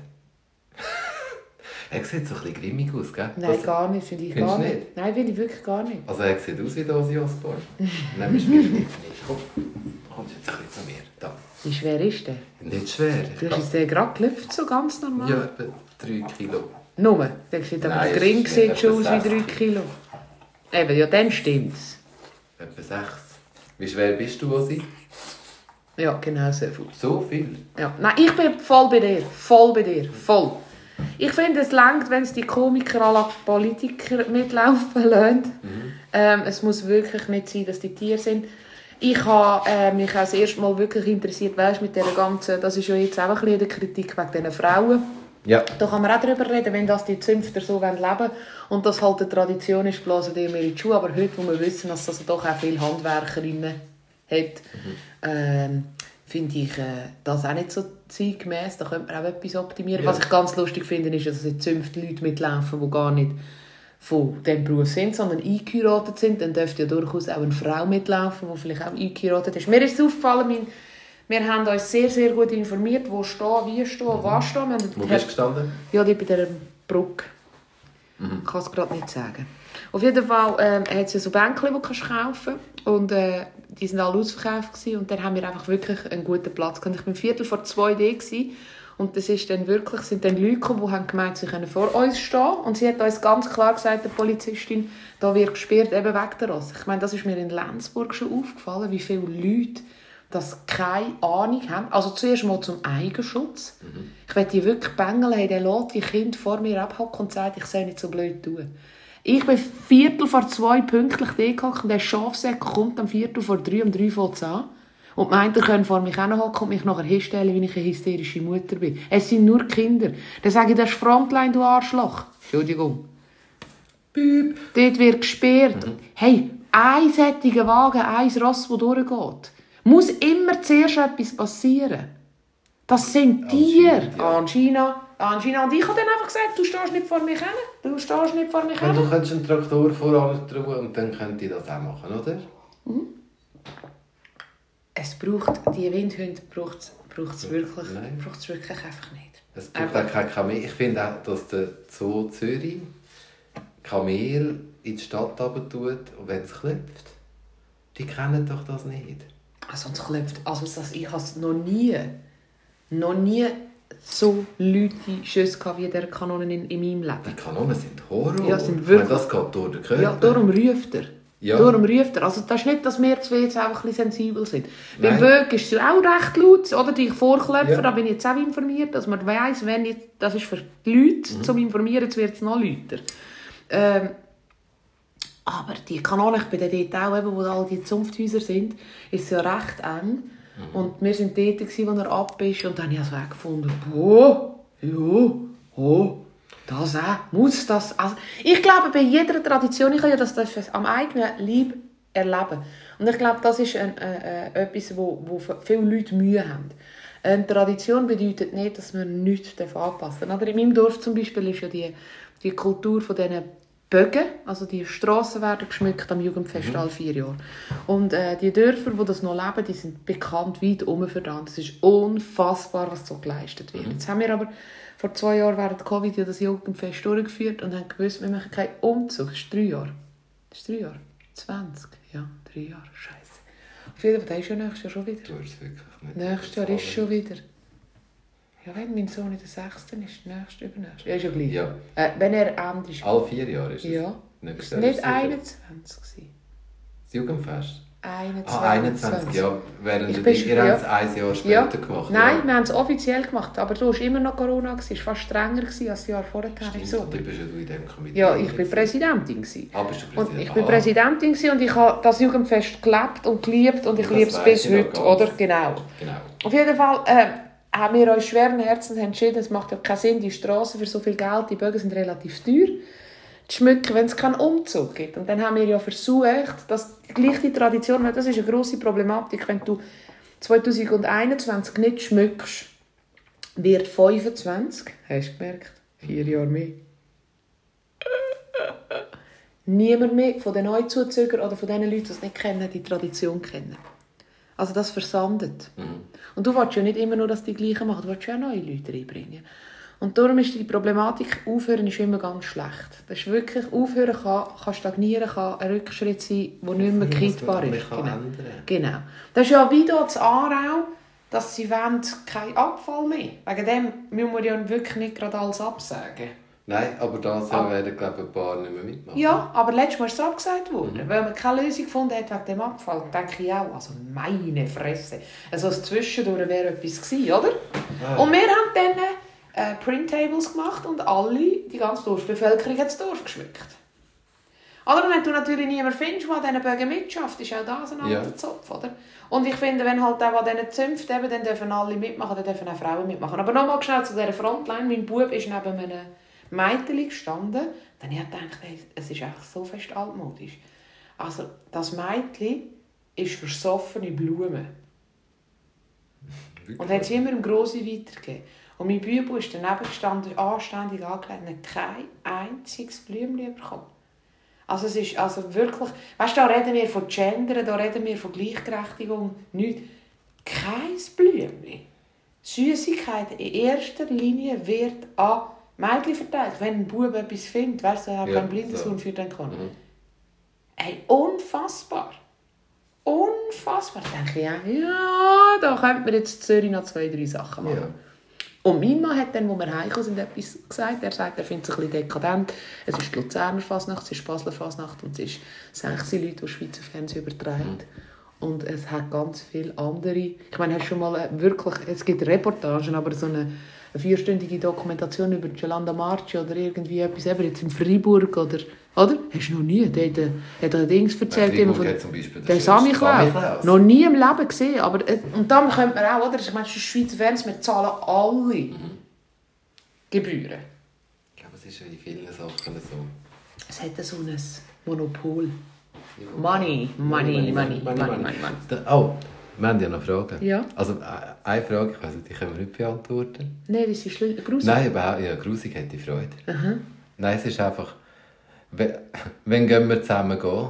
Er sieht so ein bisschen grimmig aus, gell? Nein, das gar nicht, finde ich gar nicht. nicht. Nein, finde ich wirklich gar nicht. Also er sieht aus wie Ozzy Osbourne. Nein, ist mir jetzt nicht. Komm, komm jetzt ein bisschen zu mir. Da. Wie schwer ist der? Nicht schwer. Du hast den gerade gelüpft, so ganz normal? Ja, etwa drei Kilo. Nur? Der sieht aber gering sieht schon aus wie drei Kilo. Eben, ja, dann stimmt es. Etwa sechs. Wie schwer bist du, Ozzy? Ja, genau so viel. So viel? Ja. Nein, ich bin voll bei dir. Voll bei dir. Voll. Ich finde, es reicht, wenn es die Komiker alle Politiker mitlaufen lassen. Mhm. Ähm, es muss wirklich nicht sein, dass die Tiere sind. Ich habe äh, mich auch das erste Mal wirklich interessiert, weißt, mit dieser ganzen, das ist ja jetzt auch ein bisschen die Kritik wegen diesen Frauen. Ja. Da kann man auch darüber reden, wenn das die Zünfter so leben wollen und das halt eine Tradition ist, blasen die mir in die Schuhe. Aber heute, wo wir wissen, dass es doch auch viele Handwerkerinnen hat, mhm. ähm, finde ich äh, das auch nicht so zeitgemäss. Da könnte man auch etwas optimieren. Ja. Was ich ganz lustig finde, ist, dass jetzt Zünfte Leute mitlaufen, die gar nicht von diesem Beruf sind, sondern eingeheiratet sind. Dann dürfte ja durchaus auch eine Frau mitlaufen, die vielleicht auch eingeheiratet ist. Mir ist es aufgefallen, mein, wir haben uns sehr, sehr gut informiert, wo stehen, wie stehen, mhm. was stehen. Wir wo bist du gestanden? Ja, die bei dieser Brücke. Mhm. Ich kann es gerade nicht sagen. Auf jeden Fall ähm, hat es ja so Bänkchen, die du kaufen kannst. Und äh, die waren alle ausverkauft gewesen. Und dann haben wir einfach wirklich einen guten Platz gehabt. Ich war Viertel vor zwei D gewesen. Und das ist dann wirklich, sind dann Leute gekommen, die haben gemeint, sie können vor uns stehen. Und sie hat uns ganz klar gesagt, der Polizistin, da wird gesperrt, eben wegen der Rosse. Ich meine, das ist mir in Lenzburg schon aufgefallen, wie viele Leute das keine Ahnung haben. Also zuerst mal zum Eigenschutz. Mhm. Ich will die wirklich bängeln, hey, der lässt die Kinder vor mir abhocken und sagt, ich soll nicht so blöd tun. Ich bin Viertel vor zwei pünktlich da und der Schafsäck kommt am Viertel vor drei, um drei fängt es an. Und meint, er können vor mich hocken und mich nachher hinstellen, wie ich eine hysterische Mutter bin. Es sind nur Kinder. Dann sage ich, das ist Frontline, du Arschloch. Entschuldigung. Büb. Dort wird gesperrt. Mhm. Hey, ein solcher Wagen, ein Ross, das durchgeht. Muss immer zuerst etwas passieren. Das sind Tiere. Anscheinend. Anscheinend. Und ich habe dann einfach gesagt, du stehst nicht vor mir hin. Du stehst nicht vor mir hin. Du könntest einen Traktor voran tun und dann könnt ihr das auch machen, oder? Mhm. Es braucht, die Windhunde braucht es wirklich, braucht's wirklich einfach nicht. Es braucht auch kein Kamel. Ich finde auch, dass der Zoo Zürich Kamel in die Stadt runtertut und wenn es klopft, die kennen doch das nicht. Also es klopft, also das, ich habe es noch nie, noch nie so Leute Schüsse gehabt wie der Kanonen in, in meinem Leben. Die Kanonen sind Horror. Ja, sind wirklich. Ich meine, das geht durch den Körper. Ja, darum ruft er. Ja. Darum ruft er. Also das ist nicht, dass wir zwei jetzt einfach ein bisschen sensibel sind. Nein. Beim Böck ist es auch recht laut, oder? Die Vorklöpfer, ja. Da bin ich jetzt auch informiert, dass man weiss, wenn ich, das ist für die Leute, mhm. zum Informieren, jetzt wird es noch lauter. Ähm, aber die Kanonen, ich bin dort auch, eben, wo all die Zunfthäuser sind, ist es ja recht eng. Mhm. Und wir waren dort, als er ab ist. Und dann habe ich also gefunden, boah, ja, oh, das auch, muss das. Also, ich glaube, bei jeder Tradition, ich kann ja das am eigenen Leib erleben. Und ich glaube, das ist ein, äh, äh, etwas, wo, wo viele Leute Mühe haben. Eine Tradition bedeutet nicht, dass man nichts anpassen darf. In meinem Dorf zum Beispiel ist ja die, die Kultur von diesen Bögen, also die Strassen werden geschmückt am Jugendfest mhm. alle vier Jahre. Und äh, die Dörfer, die das noch leben, die sind bekannt weit um verdammt. Es ist unfassbar, was so geleistet wird. Mhm. Jetzt haben wir aber vor zwei Jahren während Covid ja das Jugendfest durchgeführt und haben gewusst, wir machen keinen Umzug. Das ist drei Jahre. Das ist drei Jahre. zwanzig. Ja, drei Jahre. Scheiße. Auf jeden Fall, das ist ja nächstes Jahr schon wieder. Du hast wirklich nicht. Nächstes Jahr ist schon wieder. Ja, wenn mein Sohn in der sechsten ist, nächstes, übernächstes. Ja, ist ja gleich. Ja. Äh, wenn er Ende ist. Alle vier Jahre ist es? Ja. Nächstes Jahr nicht einundzwanzig. Das Jugendfest? einundzwanzig. Ah, einundzwanzig, ja. Während ich ihr, bin, ihr ja. habt es ein Jahr später ja. gemacht. Nein, ja. wir haben es offiziell gemacht, aber du warst immer noch Corona, es war fast strenger als das Jahr vorher. Stimmt, so. und du bist ja du in diesem Komitee. Ja, ich war Präsidentin. Ah, bist du Präsidentin? Und ich bin Präsidentin und ich habe das Jugendfest gelebt und geliebt und ich liebe es bis heute, oder? Genau. genau. Auf jeden Fall äh, haben wir uns schweren Herzens entschieden, es macht ja keinen Sinn, die Straßen für so viel Geld, die Bögen sind relativ teuer, zu schmücken, wenn es keinen Umzug gibt. Und dann haben wir ja versucht, dass die gleiche Tradition, das ist eine grosse Problematik, wenn du zwanzig einundzwanzig nicht schmückst, wird fünfundzwanzig, hast du gemerkt, vier Jahre mehr, niemand mehr von den Neuzuzügern oder von den Leuten, die es nicht kennen, die Tradition kennen. Also das versandet. Mhm. Und du willst ja nicht immer nur das die Gleichen machen, du willst ja auch neue Leute reinbringen. Und darum ist die Problematik, aufhören ist immer ganz schlecht. Das ist wirklich, aufhören kann, kann stagnieren, kann ein Rückschritt sein, der nicht mehr kittbar ist. Genau. genau. Das ist ja wie hier in Aarau, dass sie wollen keinen Abfall mehr. Wegen dem müssen wir ja wirklich nicht gerade alles absagen. Nein, aber das Jahr werden, glaube ich, ein paar nicht mehr mitmachen. Ja, aber letztes Mal ist es abgesagt worden, mhm. weil man keine Lösung gefunden hat wegen dem Abfall. Da denke ich auch, also meine Fresse. Also das Zwischendurch wäre etwas gewesen, oder? Ah. Und wir haben dann äh, Printtables gemacht und alle, die ganze Dorfbevölkerung hat das Dorf geschmückt. Oder wenn du natürlich niemanden findest, der an diesen Bögen mitschafft, ist auch das ein alter ja. Zopf, oder? Und ich finde, wenn halt auch an diesen Zünften, eben, dann dürfen alle mitmachen, dann dürfen auch Frauen mitmachen. Aber nochmal schnell zu dieser Frontline. Mein Bub ist neben einem Mädchen gestanden. Dann habe ich gedacht, hey, es ist einfach so fest altmodisch. Also, das Mädchen ist versoffene Blumen. Und hat es immer im Grossen weitergegeben. Und mein Bübel ist daneben gestanden, anständig angelegt, und hat kein einziges Blümchen bekommen. Also es ist also wirklich, weißt du, da reden wir von Gendern, da reden wir von Gleichberechtigung, nichts. Kein Blümchen. Süßigkeit in erster Linie wird an Mädchen verteilt. Wenn ein Bub etwas findet, weißt du, er hat ja, keinen Blindensohn so. Für den kann. Mhm. Ey, unfassbar. Unfassbar. Da denke ich, ja, ja, da könnte man jetzt in Zürich noch zwei, drei Sachen machen. Ja. Und mein Mann hat dann, als wir heimgekommen sind, etwas gesagt. Er sagt, er findet es ein bisschen dekadent. Es ist die Luzerner Fasnacht, es ist die Basler Fasnacht und es ist sechzig Leute, die Schweizer Fernsehen übertragen. Mhm. Und es hat ganz viele andere. Ich meine, hast du schon mal wirklich, es gibt Reportagen, aber so eine, eine vierstündige Dokumentation über Giolanda Marci oder irgendwie etwas, eben jetzt in Freiburg oder, oder? Hast du noch nie? Der hat, hat ein Dings erzählt. Ja, von, zum Beispiel der Samichlaus. Noch nie im Leben gesehen. Aber, und dann könnte man auch, oder? Ich meine, das ist Schweizer Fernsehen, wir zahlen alle mhm. Gebühren. Ich glaube, es ist ja in vielen Sachen so. Es hat so ein Monopol. Money, money, money, money, money, money, money. Oh, wir haben ja noch Fragen. Ja. Also eine Frage, ich weiss nicht, die können wir nicht beantworten. Nein, das ist grusig. Nein, überhaupt, ja, grusig hätte ich Freude. Aha. Nein, es ist einfach, wenn gehen wir zusammen gehen?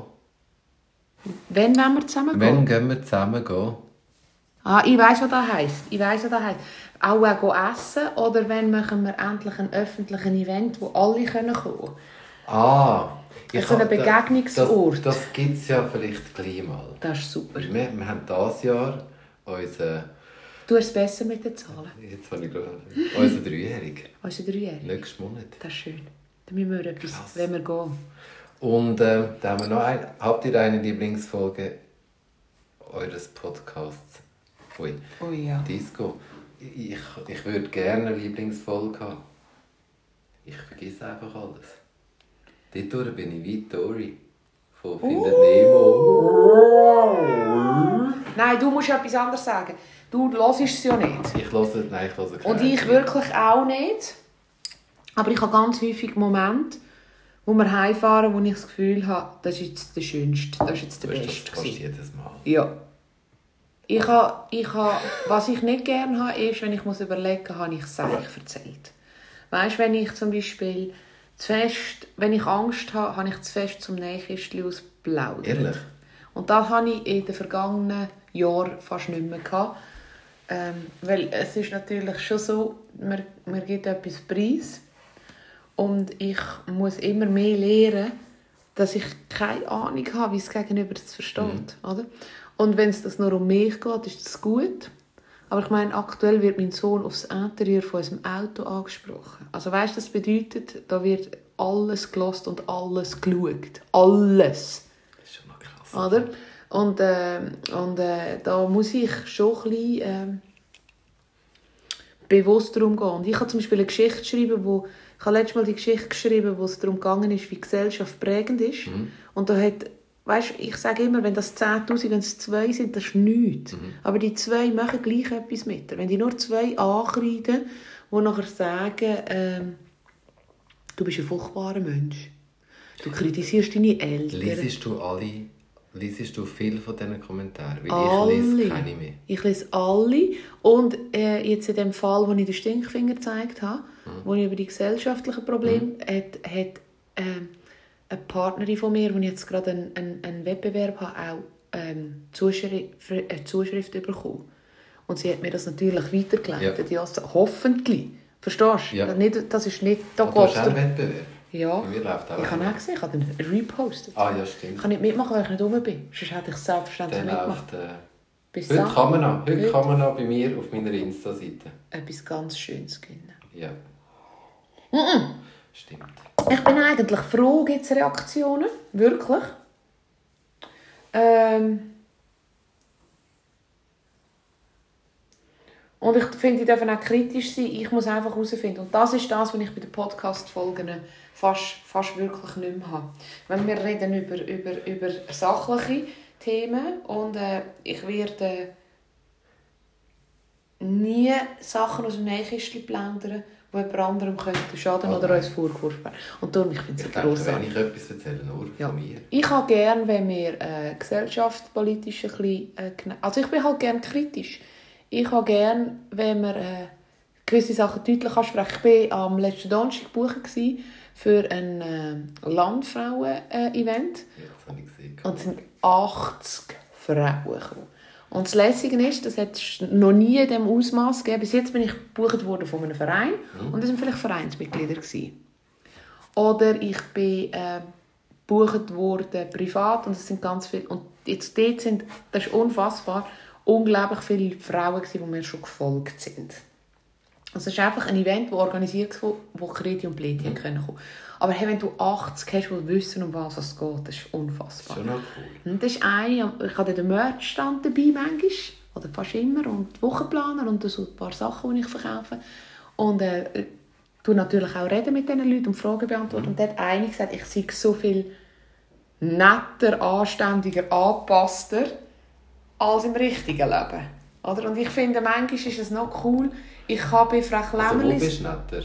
Wenn wollen wir zusammen gehen? Wenn gehen wir zusammen gehen? Ah, ich weiss, was das heisst. Ich weiss, was das heisst. Auch äh, essen oder wenn machen wir endlich ein öffentliches Event, wo alle kommen können. Ah. Ich so ein Begegnungsort. Das, das gibt es ja vielleicht gleich mal. Das ist super. Wir, wir haben dieses Jahr unseren... Du hast es besser mit den Zahlen. Jetzt habe ich gerade... Unser Dreijähriger. Unser Dreijähriger? Nächsten Monat. Das ist schön. Dann müssen wir etwas, Krass. Wenn wir gehen. Und äh, da haben wir noch ein... Habt ihr eine Lieblingsfolge eures Podcasts? Ui. Oh ja. Disco. Ich, ich würde gerne eine Lieblingsfolge haben. Ich vergesse einfach alles. Dort bin ich wie Dory von Findet Nemo. Nein, du musst etwas anderes sagen. Du hörst es ja nicht. Ich höre, nein, ich höre Und ich wirklich auch nicht. Aber ich habe ganz häufig Momente, wo wir heimfahren, wo ich das Gefühl habe, das ist jetzt der Schönste, das ist jetzt der Beste. Das fast jedes Mal. Ja. Ich habe, ich habe, was ich nicht gerne habe, ist, wenn ich muss überlegen muss, habe ich es eigentlich erzählt. Weißt du, wenn ich zum Beispiel zu fest, wenn ich Angst habe, habe ich zu fest zum Nähkistchen ausplaudert. Ehrlich? Und das habe ich in den vergangenen Jahren fast nicht mehr gehabt. Ähm, weil es ist natürlich schon so, man, man gibt etwas preis. Und ich muss immer mehr lernen, dass ich keine Ahnung habe, wie es Gegenüber das versteht. Mhm. Oder? Und wenn es das nur um mich geht, ist das gut. Aber ich meine, aktuell wird mein Sohn aufs Interieur von unserem Auto angesprochen. Also weißt du, das bedeutet, da wird alles gehört und alles geschaut. Alles. Das ist schon noch krass. Oder? Und, äh, und äh, da muss ich schon ein bisschen äh, bewusst darum gehen. Und ich habe zum Beispiel eine Geschichte geschrieben, wo ich habe letztes Mal die Geschichte geschrieben, wo es darum gegangen ist, wie Gesellschaft prägend ist. Mhm. Und da hat, weißt, ich sage immer, wenn das zehntausend, wenn es zwei sind, das ist nichts. Mhm. Aber die zwei machen gleich etwas mit. Wenn die nur zwei ankreiden, die nachher sagen, ähm, du bist ein furchtbarer Mensch. Du kritisierst deine Eltern. Liesest du alle, liesest du viele von diesen Kommentaren? Weil alle. ich lese keine mehr. Ich lese alle. Und äh, jetzt in dem Fall, wo ich den Stinkfinger gezeigt habe, mhm. wo ich über die gesellschaftlichen Probleme, mhm. hat, hat äh, eine Partnerin von mir, die jetzt gerade einen, einen, einen Wettbewerb hat, auch ähm, Zuschrift, eine Zuschrift bekommen. Und sie hat mir das natürlich weitergeleitet. Ja. Ja, hoffentlich. Verstehst du? Ja. Das, nicht, das ist nicht... Da du hast auch einen Wettbewerb? Ja. Bei mir läuft auch ich habe auch gesehen, ich habe den repostet. Ah ja, stimmt. Ich kann nicht mitmachen, weil ich nicht rum bin. Sonst hätte ich es selbstverständlich Der mitgemacht. Läuft, äh... Heute, kann man, noch, heute, heute kann man noch bei mir auf meiner Insta-Seite etwas ganz Schönes gewinnen. Ja. Mm-mm. Stimmt. Ich bin eigentlich froh, gibt es Reaktionen. Wirklich. Ähm... Und ich finde, die dürfen auch kritisch sein. Ich muss einfach herausfinden. Und das ist das, was ich bei den Podcast-Folgen fast, fast wirklich nicht mehr habe. Weil wir reden über, über, über sachliche Themen und äh, ich werde nie Sachen aus dem Nähkistchen plaudern, die jemand anderem könnte schaden okay. oder uns vorgeworfen werden. Und darum, ich finde es grossartig. Wenn ich etwas erzähle, nur ja. von mir. Ich habe gerne, wenn wir äh, gesellschaftspolitisch ein bisschen... Äh, also ich bin halt gerne kritisch. Ich habe gerne, wenn man äh, gewisse Sachen deutlich ansprechen kann. Ich war am letzten Donnerstag gebucht für ein äh, Landfrauen-Event. Ja, das habe ich gesehen. Und es sind achtzig Frauen gekommen. Und das Lässige ist, das hat es noch nie in diesem Ausmaß gegeben. Bis jetzt bin ich gebucht worden von einem Verein. Mhm. Und das waren vielleicht Vereinsmitglieder gewesen. Oder ich bin äh, gebucht worden privat. Und es sind ganz viele. Und jetzt dort sind, das ist unfassbar, unglaublich viele Frauen, die mir schon gefolgt sind. Also es ist einfach ein Event, das organisiert wurde, wo Kreti und Pleti mhm. kommen können. Aber hey, wenn du achtzig hast, die wissen, um was es geht, das ist unfassbar. Schon noch cool. Und das ist eine, ich habe den Merch-Stand dabei manchmal, oder fast immer, und die Wochenplaner und so ein paar Sachen, die ich verkaufe. Und äh, du natürlich auch reden mit diesen Leuten und Fragen beantworten. Mhm. Und dort hat eine gesagt, ich sei so viel netter, anständiger, angepasster, als im richtigen Leben. Oder? Und ich finde, manchmal ist es noch cool, ich kann bei Frau Klemmerlis... Also wo bist du netter?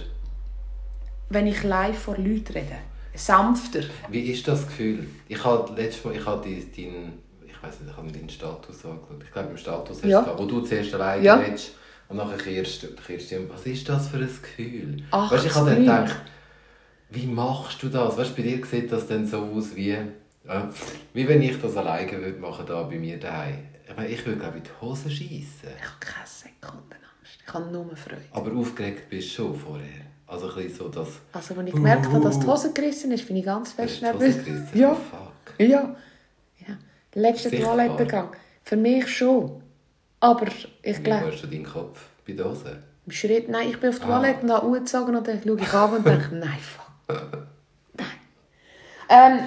Wenn ich live vor Leuten rede. Sanfter. Wie ist das Gefühl? Ich habe letztes Mal, ich habe deinen, ich weiss nicht, ich habe deinen Status angeschaut. Ich glaube, im Status hast ja. du, wo du zuerst alleine ja. redest und nachher kehrst du. Was ist das für ein Gefühl? Ach, weißt, ich habe dann gedacht, wie machst du das? Weißt, bei dir sieht das dann so aus wie, äh, wie wenn ich das alleine würde machen da bei mir daheim. Ich meine, ich würde, glaube ich, die Hose schiessen. Ich habe keine Sekundenangst. Ich habe nur Freude. Aber aufgeregt bist du schon vorher? Also ein bisschen so, dass... Also, als ich gemerkt habe, dass die Hose gerissen ist, bin ich ganz fest nervös. Ja. Oh, fuck. Ja. Ja. Der letzte Toilettengang. Für mich schon. Aber ich glaube... Wie hörst du deinen Kopf bei der Hose? Im Schritt, nein, ich bin auf die Toilette und habe angezogen und dann schaue ich ab und denke, nein, fuck. Nein. Ähm...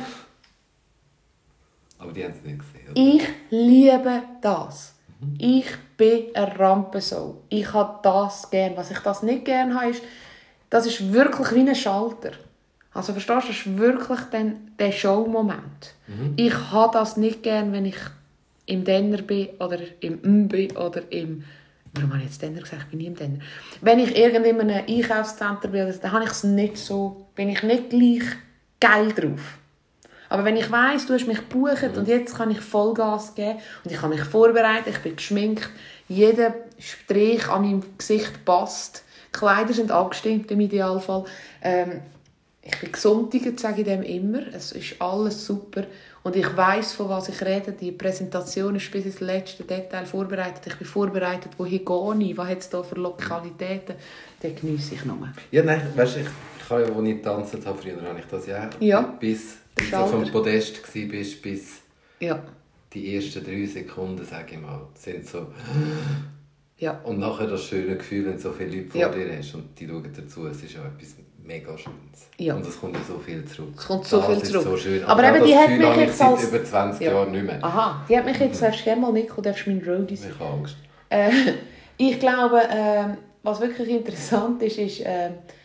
Aber die haben es nicht gesehen, oder? Ich liebe das. Mhm. Ich bin eine Rampensau. Ich habe das gern. Was ich das nicht gern habe, ist, das ist wirklich wie ein Schalter. Also verstehst du, das ist wirklich dann der Show-Moment. Mhm. Ich habe das nicht gern, wenn ich im Denner bin oder im M bin oder im... Warum habe ich jetzt Denner gesagt? Ich bin nie im Denner. Wenn ich irgendwo in einem Einkaufszentrum bin, dann habe ich es nicht so... bin ich nicht gleich geil drauf. Aber wenn ich weiss, du hast mich gebucht mhm. und jetzt kann ich Vollgas geben und ich habe mich vorbereitet, ich bin geschminkt, jeder Strich an meinem Gesicht passt, die Kleider sind abgestimmt im Idealfall. Ähm, ich bin gesundigt, sage ich dem immer. Es ist alles super. Und ich weiss, von was ich rede. Die Präsentation ist bis ins letzte Detail vorbereitet. Ich bin vorbereitet, wohin gehe ich, was hat es da für Lokalitäten. Den geniesse ich nur. Ja, nein, weißt du, ich, ich habe ja, als ich getanzt habe, früher habe ich das ja, ja. bis du so auf dem Podest warst, bis ja. die ersten drei Sekunden, sage ich mal, sind so... Ja. Und nachher das schöne Gefühl, wenn du so viele Leute vor ja. dir hast und die schauen dazu, es ist ja etwas mega Schönes. Ja. Und es kommt ja so viel zurück. Es kommt so das viel ist zurück. So schön. Aber, Aber eben, die hat mich jetzt seit als... über zwanzig ja. Jahren nicht mehr. Aha, die hat mich jetzt... Mhm. Darfst du gerne mal mitkommen, darfst du mein Roadie sein. Ich habe Angst. Äh, ich glaube, äh, was wirklich interessant ist, ist... Äh,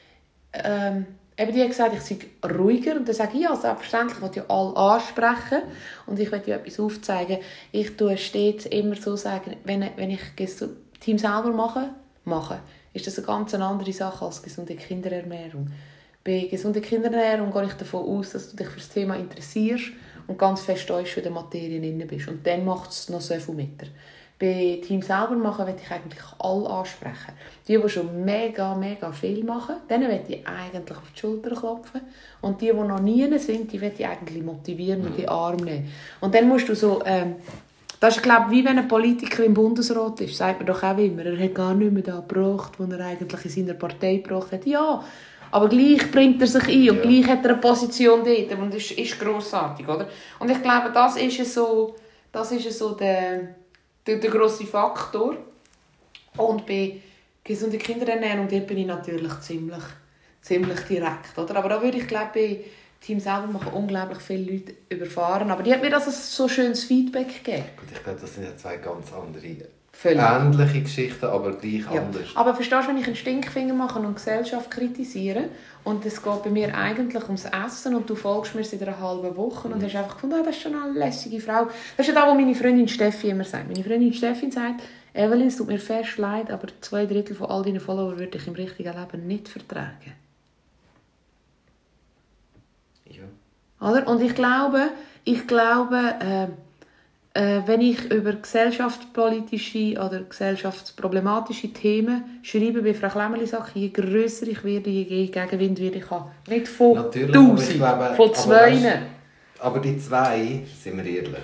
äh, eben die hat gesagt, ich sei ruhiger. Und dann sage ich, ja, selbstverständlich, ich will ja alle ansprechen. Und ich will ja etwas aufzeigen. Ich tue stets immer so sagen, wenn, wenn ich das Team selber mache, mache, ist das eine ganz andere Sache als gesunde Kinderernährung. Bei gesunder Kinderernährung gehe ich davon aus, dass du dich für das Thema interessierst und ganz fest in der Materie drin bist. Und dann macht es noch so viel mit dir. Bei Team selber machen will ich eigentlich alle ansprechen. Die, die schon mega, mega viel machen, denen will ich eigentlich auf die Schulter klopfen. Und die, die noch nie sind, die will ich eigentlich motivieren und in die Arme nehmen. Und dann musst du so... Ähm, das ist, glaube ich, wie wenn ein Politiker im Bundesrat ist. Sagt man doch auch immer, er hat gar nicht mehr da gebracht, was er eigentlich in seiner Partei gebracht hat. Ja, aber gleich bringt er sich ein und ja. gleich hat er eine Position dort und ist, ist grossartig, oder? Und ich glaube, das ist so, das ist so der, der, der grosse Faktor. Und bei gesunder Kinderernährung dort bin ich natürlich ziemlich, ziemlich direkt, oder? Aber da würde ich, glaube ich, Team selber machen unglaublich viele Leute überfahren. Aber die hat mir das so schönes Feedback gegeben. Gut, ich glaube, das sind ja zwei ganz andere, Völlig. ähnliche Geschichten, aber gleich ja. anders. Aber verstehst du, wenn ich einen Stinkfinger mache und Gesellschaft kritisiere und es geht bei mir eigentlich ums Essen und du folgst mir seit einer halben Woche und mhm. hast einfach gefunden, oh, das ist schon eine lässige Frau. Das ist ja das, was meine Freundin Steffi immer sagt. Meine Freundin Steffi sagt, Evelyn, es tut mir fest leid, aber zwei Drittel von all deinen Followern würde ich im richtigen Leben nicht vertragen. Ja. Oder? Und ich glaube, ich glaube äh, äh, wenn ich über gesellschaftspolitische oder gesellschaftsproblematische Themen schreibe bei Frau Klemmerli-Sache, je grösser ich werde, je Gegenwind werde ich haben. Nicht von tausend, von zwei. Aber, aber die zwei, sind wir ehrlich,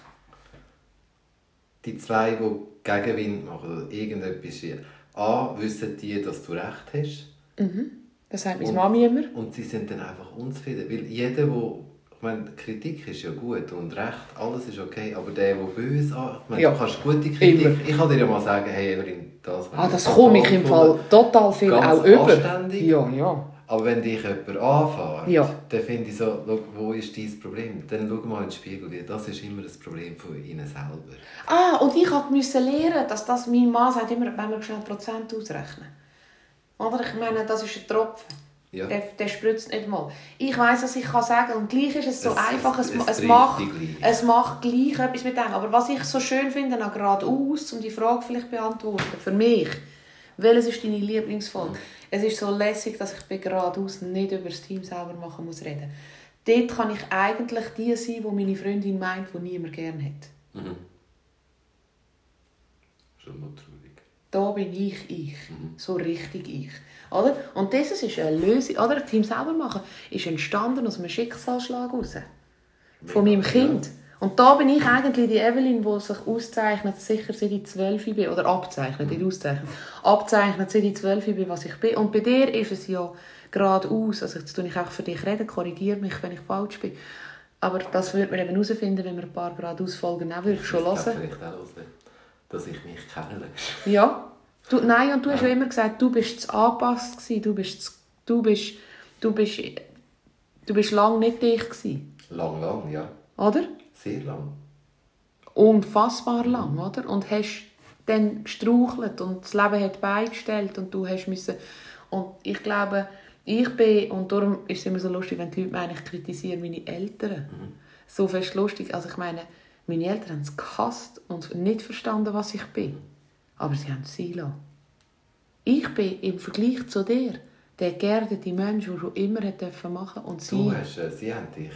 die zwei, die Gegenwind machen oder irgendetwas, A, wissen die, dass du recht hast. Mhm. Das sagt meine Mami immer. Und sie sind dann einfach unzufrieden. Weil jeder, der... Ich meine, Kritik ist ja gut und Recht, alles ist okay, aber der, der böse an... Ich meine, ja. Du kannst gute Kritik... Immer. Ich kann dir ja mal sagen, hey Evelyn, das... Ah, das komme ich im Fall total viel auch über. Anständig. Ja, ja. Aber wenn dich jemand anfährt, ja. dann finde ich so, wo ist dein Problem? Dann schau mal in den Spiegel, das ist immer das Problem von ihnen selber. Ah, und ich musste lernen, dass das mein Mann sagt immer, wenn wir schnell Prozent ausrechnen. Oder ich meine, das ist ein Tropfen. Ja. Der, der spritzt nicht mal. Ich weiss, was ich kann sagen und gleich ist es so es, einfach, es, es, es, macht, es macht gleich etwas mit dem. Aber was ich so schön finde, auch geradeaus, um die Frage vielleicht zu beantworten, für mich, welches ist deine Lieblingsfolge? Mhm. Es ist so lässig, dass ich bei geradeaus nicht über das Team selber machen muss reden. Dort kann ich eigentlich die sein, die meine Freundin meint, die niemand gerne hat. Mhm. Schon mal traurig. Da bin ich ich. Mhm. So richtig ich. Oder? Und das ist eine Lösung. Oder? Ein Team selber machen ist entstanden aus einem Schicksalsschlag raus. Von meinem Kind. Ja. Und da bin ich eigentlich die Evelyn, die sich auszeichnet, sicher seit ich zwölf bin, oder abzeichnet, nicht auszeichnet, abzeichnet, seit ich zwölf bin, was ich bin. Und bei dir ist es ja geradeaus, also jetzt tue ich auch für dich reden, korrigiere mich, wenn ich falsch bin. Aber das würde man eben herausfinden, wenn wir ein paar geradeaus Folgen auch schon hören. Ich vielleicht auch hören, dass ich mich kennenlerne. Ja. Du, nein, und du hast ja immer gesagt, du bist zu angepasst gewesen, du bist zu, du bist, du bist, du bist lange nicht dich gewesen. Lang, lang, ja. Oder? Sehr lang. Unfassbar lang, mhm. oder? Und hast dann gestrauchelt und das Leben hat beigestellt und du hast müssen... Und ich glaube, ich bin, und darum ist es immer so lustig, wenn die Leute meinen, ich kritisiere meine Eltern. Mhm. So fest lustig, also ich meine, Meine Eltern haben es gehasst und nicht verstanden, was ich bin. Aber sie haben es sein lassen. Ich bin im Vergleich zu dir der geerdete Mensch, der schon immer machen durfte. Und sie... Du hast, äh, sie haben dich...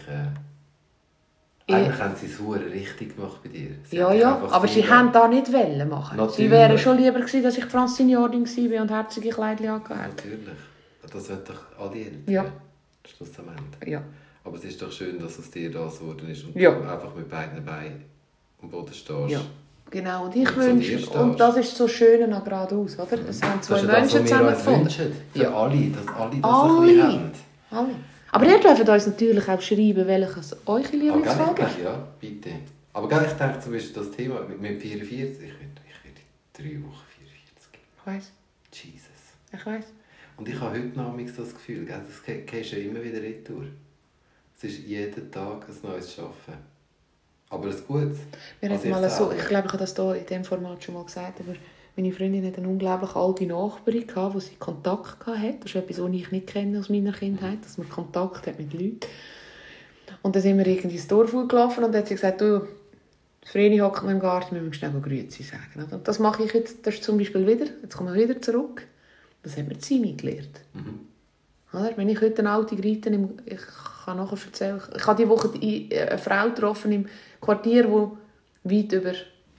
Äh, eigentlich haben sie es verdammt richtig gemacht bei dir. Sie ja, ja, aber sie wollten da nicht machen. Natürlich. Sie wären schon lieber gewesen, dass ich Francine Jording war und herzige Kleidchen angehabt. Natürlich. Das wollen doch alle Eltern. Ja. Schlussendlich. Ja. Aber es ist doch schön, dass es dir das geworden ist und ja. du einfach mit beiden Beinen am Boden stehst. Ja. Genau, und ich wünsche, und das ist so schön an geradeaus, oder? Es haben zwei Menschen zusammengefunden. Für ja. alle, dass alle das alle. ein bisschen haben. Alle. Aber ihr dürft uns natürlich auch schreiben, welches eure Lieblingsfolge ist. Ja, bitte. Aber gell, ich denke zum Beispiel das Thema mit vierundvierzig, ich werde ich werde drei Wochen vierundvierzig. Ich weiss. Jesus. Ich weiss. Und ich habe heute noch das Gefühl, gell, das gehst du ja immer wieder retour. Es ist jeden Tag ein neues Arbeiten. Aber es ist gut. Wir also mal so, ich glaube, ich habe das hier in diesem Format schon mal gesagt, aber meine Freundin hatte eine unglaublich alte Nachbarin, die sie Kontakt hatte. Das ist etwas, was ich nicht kenne aus meiner Kindheit, dass man Kontakt hat mit Leuten. Und dann sind wir irgendwie ins Dorf gelaufen und dann hat sie gesagt, du, Vreni hockt noch im Garten, wir müssen schnell Grüezi sagen. Und das mache ich jetzt, das ist zum Beispiel wieder, jetzt kommen wir wieder zurück, das hat mir Zimi gelernt. Mhm. Wenn ich heute eine alte Greite, ich kann nachher erzählen, ich habe diese Woche eine Frau getroffen im Quartier, die weit über,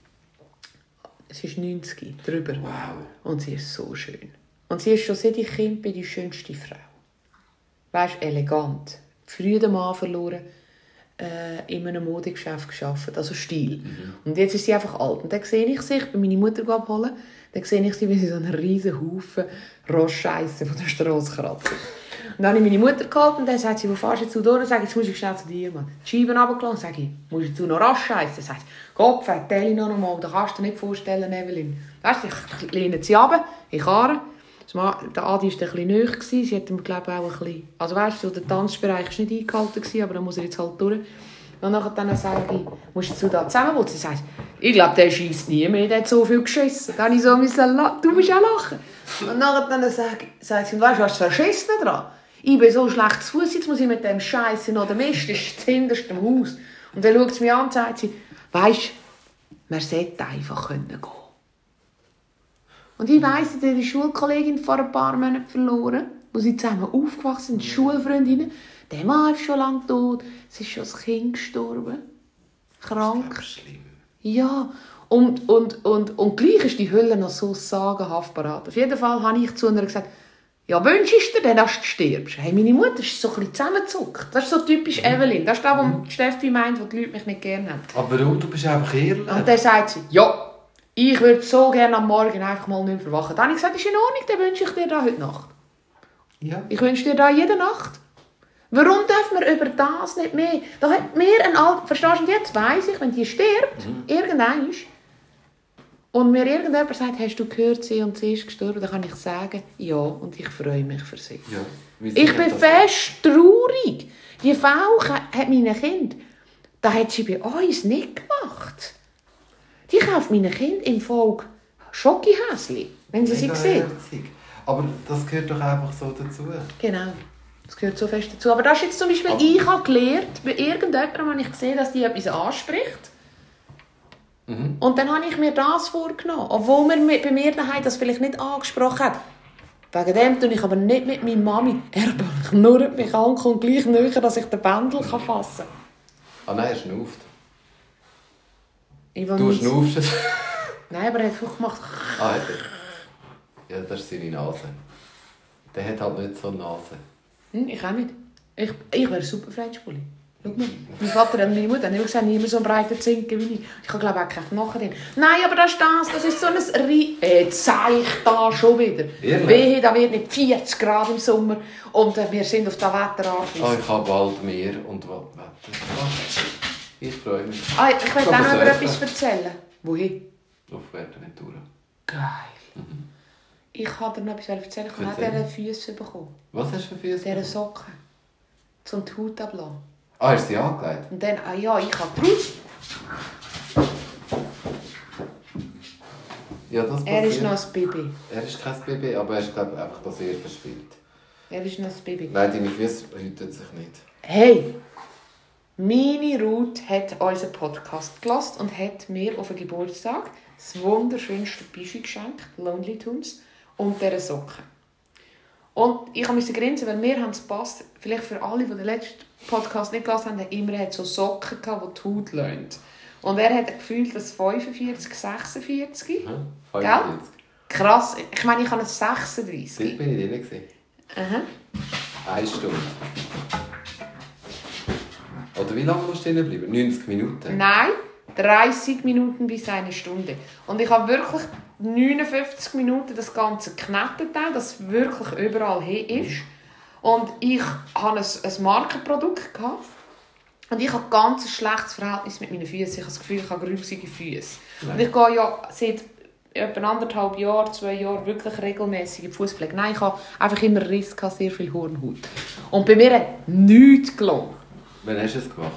es ist neunzig, drüber. Wow. Und sie ist so schön. Und sie ist schon seit ich Kind bin die schönste Frau. Weißt, elegant. Früh den Mann verloren, äh, in einem Modegeschäft gearbeitet, also Stil. Mhm. Und jetzt ist sie einfach alt. Und dann sehe ich sie, ich bin meine Mutter abholen, dann sehe ich sie, wie sie so einen riesen Haufen Rostscheisse von der Strasse kratzt. Und dann habe ich meine Mutter geholt und dann sagt sie, wo fährst du jetzt durch? Und sage ich, jetzt muss ich schnell zu dir, Mann. Die Scheiben runtergelassen, sage ich, musst du jetzt noch rasch scheissen? Dann sagt sie, Gott, erzähl ich noch einmal, das kannst du dir nicht vorstellen, Evelyn. Weißt du, ich lehne sie runter, ich fahre. Der Adi war ein bisschen näher, sie hat ihm, glaube ich, auch ein bisschen... Also weißt du, der Tanzbereich war nicht eingehalten, aber da muss er jetzt halt durch. Und dann sage ich, musst du da zusammenputzen? Sie sagt, ich glaube, der scheisst nie mehr, der hat so viel geschissen. Dann habe ich so müssen, du musst auch lachen. Und dann sage ich, weißt du, was du verschissen dran? Ich bin so schlecht zu Fuß, jetzt muss ich mit dem Scheiße noch den Mist, das ist hinterst im Haus. Und dann schaut sie mich an und sagt sie, weisst du, man sollte einfach gehen können. Und ich weiss, ich habe die Schulkollegin vor ein paar Monaten verloren, wo sie zusammen aufgewachsen sind, die Schulfreundinnen. Der Mann ist schon lange tot, es ist schon das Kind gestorben. Krank. Das ist schlimm. Ja, und, und, und, und gleich ist die Hölle noch so sagenhaft parat. Auf jeden Fall habe ich zu ihr gesagt, ja, wünschst du dir, dass du stirbst? Hey, meine Mutter ist so ein bisschen zusammengezuckt. Das ist so typisch mhm. Evelyn. Das ist das, was mhm. Steffi meint, wo die Leute mich nicht gerne haben. Aber warum? Du bist einfach ehrlich. Und dann sagt sie, ja, ich würde so gerne am Morgen einfach mal nicht mehr verwachen. Dann habe ich gesagt, das ist in Ordnung, dann wünsche ich dir das heute Nacht. Ja. Ich wünsche dir das jede Nacht. Warum dürfen wir über das nicht mehr? Da hat mir ein Alt... Verstehst du? Und jetzt weiss ich, wenn die stirbt, mhm. irgendwann ist, und mir irgendjemand sagt, hast du gehört, sie und sie ist gestorben, dann kann ich sagen, ja, und ich freue mich für sie. Ja, ich bin fest traurig. Die Frau hat meine Kind, das hat sie bei uns nicht gemacht. Die kauft meinen Kind im Volk Schokohäsli, wenn sie sie sehen. Aber das gehört doch einfach so dazu. Genau, das gehört so fest dazu. Aber das ist jetzt zum Beispiel, aber ich habe gelernt, bei irgendjemandem habe ich gesehen, dass die etwas anspricht. Mhm. Und dann habe ich mir das vorgenommen, obwohl man bei mir daheim das vielleicht nicht angesprochen hat. Wegen dem tue ich aber nicht mit meiner Mami. Er knurrt mich an und kommt gleich näher, dass ich den Pendel fassen kann. Ah nein, er schnauft. Ich du schnaufst es? Nein, aber er hat einfach gemacht. Ah, ja, das ist seine Nase. Der hat halt nicht so eine Nase. Hm, ich auch nicht. Ich, ich wäre ein super French Bulli. Schau mal. Mein Vater und meine Mutter haben immer gesagt, niemand so einen breiten Zinken wie ich. Ich habe, glaube ich, auch keine Knochen drin. Nein, aber das ist das. Das ist so ein... Rie- Jetzt sage ich da schon wieder. Wehe, da wird nicht vierzig Grad im Sommer. Und äh, wir sind auf das Wetter angewiesen. Oh, ich habe bald Meer und Wetter. Ich freue mich. Ah, ich möchte auch noch über etwas erzählen. Wohin? Auf Fuerteventura. Geil. Mhm. Ich wollte dir noch etwas erzählen. Ich habe auch diese Füße bekommen. Was hast du für Füße? Diese Socken. Zum die Haut ablassen. Ah, hast du sie angelegt? Und dann, ah ja, ich habe draus. Ja, das passiert. Er ist noch ein Baby. Er ist kein Baby, aber er ist, glaube ich, einfach, dass er verspielt. Er ist noch ein Baby. Nein, deine Füße hüten sich nicht. Hey! Meine Ruth hat unseren Podcast gehört und hat mir auf den Geburtstag das wunderschönste Bischi geschenkt, Lonely Tunes, und diese Socken. Und ich musste grinsen, weil mir haben es gepasst. Vielleicht für alle, die den letzten Podcast nicht gehört haben, immer hat so Socken gehabt, die die Haut löhnt. Und er hat gefühlt das fünfundvierzig, sechsundvierzig. Hm, Gell? Krass. Ich meine, ich habe ein sechsunddreißig. Dort bin ich drin. Aha. Eine Stunde. Oder wie lange musst du drin bleiben? neunzig Minuten? Nein, dreißig Minuten bis eine Stunde. Und ich habe wirklich neunundfünfzig Minuten das Ganze geknetet, dass es wirklich überall hin ist. Und ich hatte ein, ein Markenprodukt gehabt. Und ich habe ein ganz schlechtes Verhältnis mit meinen Füßen. Ich habe das Gefühl, ich habe grusige Füße. Und ich gehe ja seit etwa anderthalb Jahren, zwei Jahren wirklich regelmäßig in die Fußpflege. Nein, ich habe einfach immer Riss, sehr viel Hornhaut. Und bei mir hat nichts gelungen. Wann hast du es gemacht?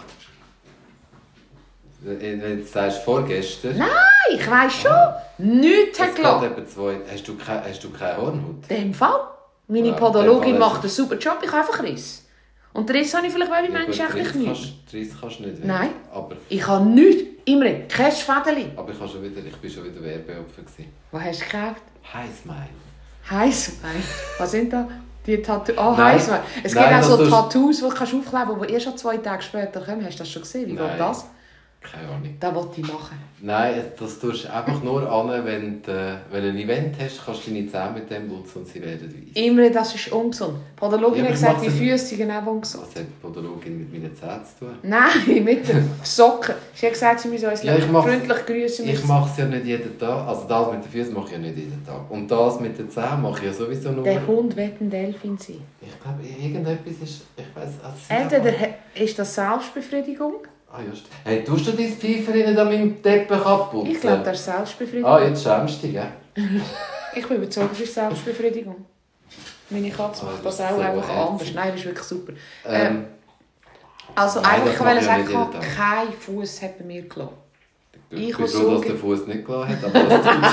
Wenn du sagst, vorgestern? Nein, ich weiss schon. Ah. Nichts hat gelungen. Hast du keine, hast du keine Hornhaut? In dem Fall. Meine ja, Podologin macht einen super Job, ich habe einfach Riss. Und den Riss habe ich vielleicht weil ich ja, manchmal echt nicht. Den Riss kannst du nicht werden. Nein, aber ich habe nichts. Immer kein Fädeli. Aber ich, schon wieder, ich bin schon wieder Werbeopfer. Was hast du gekauft? Highsmile. Highsmile? Was sind da? Die Tattoos? Oh, Highsmile. Es gibt Nein, auch so Tattoos, die du aufkleben kannst, die erst schon zwei Tage später kommen. Hast du das schon gesehen? Wie Nein. geht das? Keine Ahnung. Das wollte ich machen. Nein, das tust du einfach nur an, wenn du, wenn du ein Event hast, kannst du deine Zähne mit dem putzen und sie werden weiss. Immer, das ist ungesund. Die Podologin ja, hat gesagt, die Füße sind auch ungesund. Was hat die Podologin mit meinen Zähnen zu tun? Nein, mit den Socken. Sie hat gesagt, sie müssen uns ja, freundlich grüßen. Ich mache es ja nicht jeden Tag. Also das mit den Füßen mache ich ja nicht jeden Tag. Und das mit den Zähnen mache ich ja sowieso nur... Der Hund wird ein Delfin sein. Ich glaube, irgendetwas ist... Ich weiss, also entweder ist das Selbstbefriedigung. Ah, just. Hey, tust du dein Pfeiferin nicht an meinem Teppich abputzen? Ich glaube, das ist Selbstbefriedigung. Ah, jetzt schämst du dich, gell? Ich bin überzeugt, das ist Selbstbefriedigung. Meine Katze macht ah, das, das auch so einfach anders. Nein, das ist wirklich super. Ähm, ähm, also nein, einfach, weil ich sagen kann, kein Fuß hat bei mir gelassen. Ich, ich bin froh, dass der Fuß nicht gelassen hat, aber das tut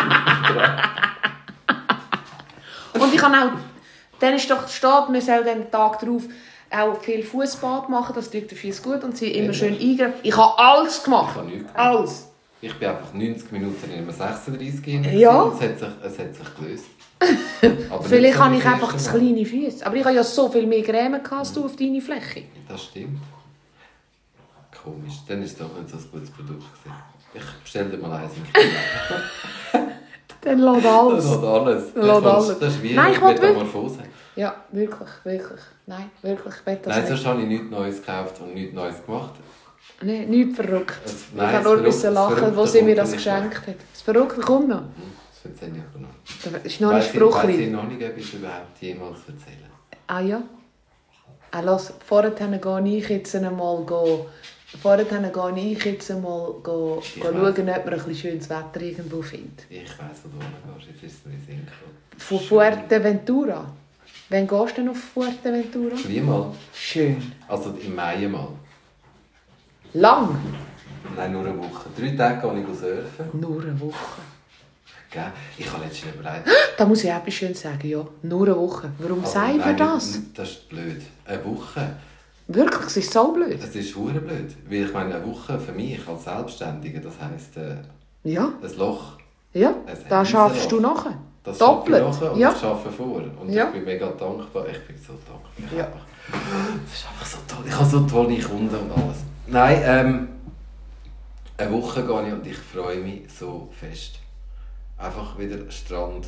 das Und ich habe auch... Dann ist doch steht, man soll den Tag darauf auch viel Fußbad machen, das tut den Füßen gut und sie immer ja, schön eingreifen. Ich habe alles gemacht. Ich habe nichts gemacht. Alles. Ich bin einfach neunzig Minuten in einem sechsunddreißig hin. Ja. Und es hat sich, es hat sich gelöst. Vielleicht habe ich einfach zu kleine Füße. Aber ich habe ja so viel mehr Creme als du auf deine Fläche. Das stimmt. Komisch. Dann war es doch nicht so ein gutes Produkt. Ich bestelle dir mal eins im Kino. Dann lädt alles. Dann lädt alles. Dann lädt alles. Das ist wie Nein, eine Metamorphose. Ja, wirklich, wirklich. Nein, wirklich. Ich das Nein, sonst habe ich nichts Neues gekauft und nichts Neues gemacht. Nein, nichts verrückt. Es, nein, ich habe nur müssen lachen, wo sie mir das geschenkt hat. Das Verrückte kommt noch. Das erzähle ich aber noch. Das ist noch nicht spruchreif. Weiss ich noch nicht, ob ich überhaupt jemals erzählen. Ah ja? Ah, lass, vorher gehe ich jetzt einmal go, vorher gehe ich jetzt einmal go, go schauen, ob man ein bisschen schönes Wetter irgendwo findet. Ich weiss, wo du hingehst. Jetzt ist es mir in den Sinn gekommen. Von Fuerteventura? Wann gehst du denn auf Fuerteventura? Zweimal. Schön. Also im Mai mal. Lang? Nein, nur eine Woche. Drei Tage gehe ich surfen. Nur eine Woche? Gell? Ich habe letztens überlegt... Da muss ich etwas schön sagen, ja. Nur eine Woche. Warum also, sagen wir das? Nicht, das ist blöd. Eine Woche. Wirklich? Es ist so blöd? Es ist verdammt blöd. Weil ich meine, eine Woche für mich als Selbstständiger, das heisst... Äh, ja. Ein Loch. Ja, da schaffst du nachher. Das doppelt. Ich und ja. ich arbeite vor. Und ja. ich bin mega dankbar. Ich bin so dankbar. Ja. Das ist einfach so toll. Ich habe so tolle Kunden und alles. Nein, ähm, eine Woche gehe ich und ich freue mich so fest. Einfach wieder Strand,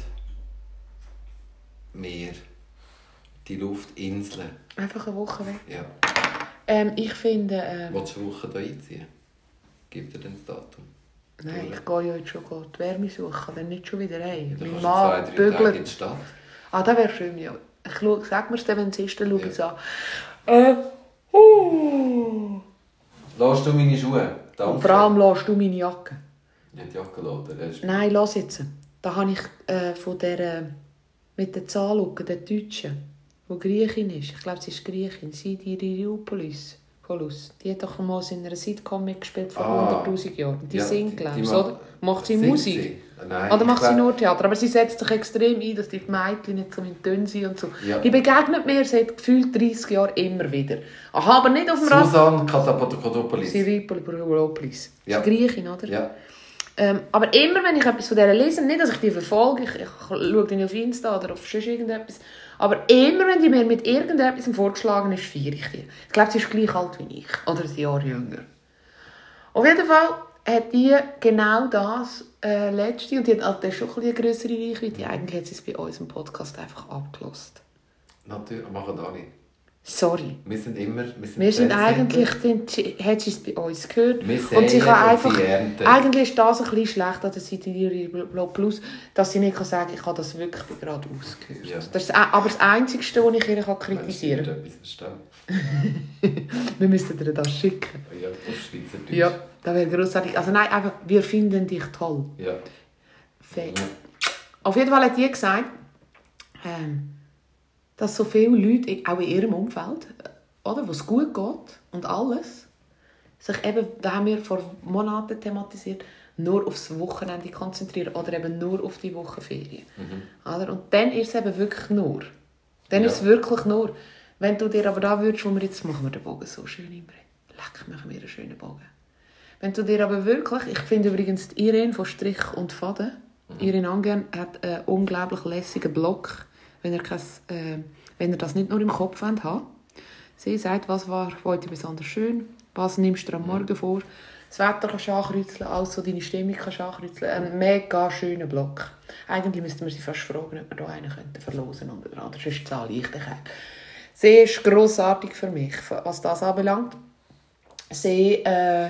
Meer, die Luft, Inseln. Einfach eine Woche weg? Ja. Ähm, ich finde... Ähm, Willst du eine Woche hier einziehen? Gib dir denn das Datum? Nein, ich gehe ja jetzt schon die Wärme suchen, dann nicht schon wieder heim. Ja, mein Mann zwei, drei Tage in die Stadt. Ah, das wäre schön, ja. Ich schau, sag mir es dann, wenn es ist, dann schaue ich es an. Äh, uh. Lass du meine Schuhe? Danke. Und vor allem lass du meine Jacke. Nicht die Jacke lassen? Nein, lass jetzt. Da habe ich äh, von der, mit der Zahnlucke, der Deutschen, die Griechin ist. Ich glaube, sie ist Griechin. Sidi Ririopoulos. Paulus. Die hat doch mal in einer Sitcom mitgespielt vor Ah. hunderttausend Jahren. Die Ja, singt, die- glaube die ich, macht- oder? Macht sie Singt Musik? sie? Nein, Oder macht ich sie glaub- nur Theater? Aber sie setzt sich extrem ein, dass die Mädchen nicht so in Tönen sind und so. Ja. Die begegnet mir seit gefühlt dreissig Jahren immer wieder. Aha, aber nicht auf dem Rad. Susan Katapotokotopoulos. Siripolopoulos. Ja. Das ist Griechin, oder? Ja. Ähm, aber immer, wenn ich etwas von der lese, nicht, dass ich die verfolge, ich, ich schaue die auf Insta oder auf sonst irgendetwas, aber immer, wenn die mir mit irgendetwas vorgeschlagen ist, feiere ich die. Ich glaube, sie ist gleich alt wie ich. Oder ein Jahr jünger. Auf jeden Fall hat die genau das äh, letzte, und die hat halt schon ein bisschen eine grössere Reichweite. Eigentlich hat sie es bei uns im Podcast einfach abgelost. Natürlich, machen alle. Sorry. Wir sind immer... Wir sind, Wir sind Trendsetter. eigentlich, sind, hat sie es bei uns gehört. Wir Und sie säen kann und einfach, sie ernten. eigentlich ist das ein bisschen schlecht an der Seite ihrer Plus, dass sie nicht kann sagen kann, ich habe das wirklich gerade ausgehört. Ja. Das ist das, aber das Einzige, was ich ihr kann kritisieren kann. Wenn sie etwas verstehen. Wir müssten dir das schicken. Ja, auf Schweizerdeutsch. Ja, das wäre grossartig. Also nein, einfach, wir finden dich toll. Ja. Fett. Auf jeden Fall hat die gesagt, ähm, dass so viele Leute, auch in ihrem Umfeld, oder, wo es gut geht und alles, sich eben, da haben wir vor Monaten thematisiert, nur aufs Wochenende konzentrieren oder eben nur auf die Wochenferien. Mhm. Oder? Und dann ist es eben wirklich nur. Dann Ja. ist es wirklich nur. Wenn du dir aber da würdest, wo wir jetzt machen wir den Bogen so schön im Rennen. Leck, machen wir einen schönen Bogen. Wenn du dir aber wirklich, ich finde übrigens die Irene von Strich und Faden, mhm. Irene Angern hat einen unglaublich lässigen Blog, wenn ihr, kein, äh, wenn ihr das nicht nur im Kopf habt. Sie sagt, was war heute besonders schön, was nimmst du am Morgen vor, das Wetter kannst du ankreuzeln, also deine Stimmung kannst du ankreuzeln. Ein mega schöner Blog. Eigentlich müssten wir sie fast fragen, ob wir hier einen könnten verlosen könnten. Oder sonst zahle ich den Kerl. Sie ist grossartig für mich, was das anbelangt. Sie, äh,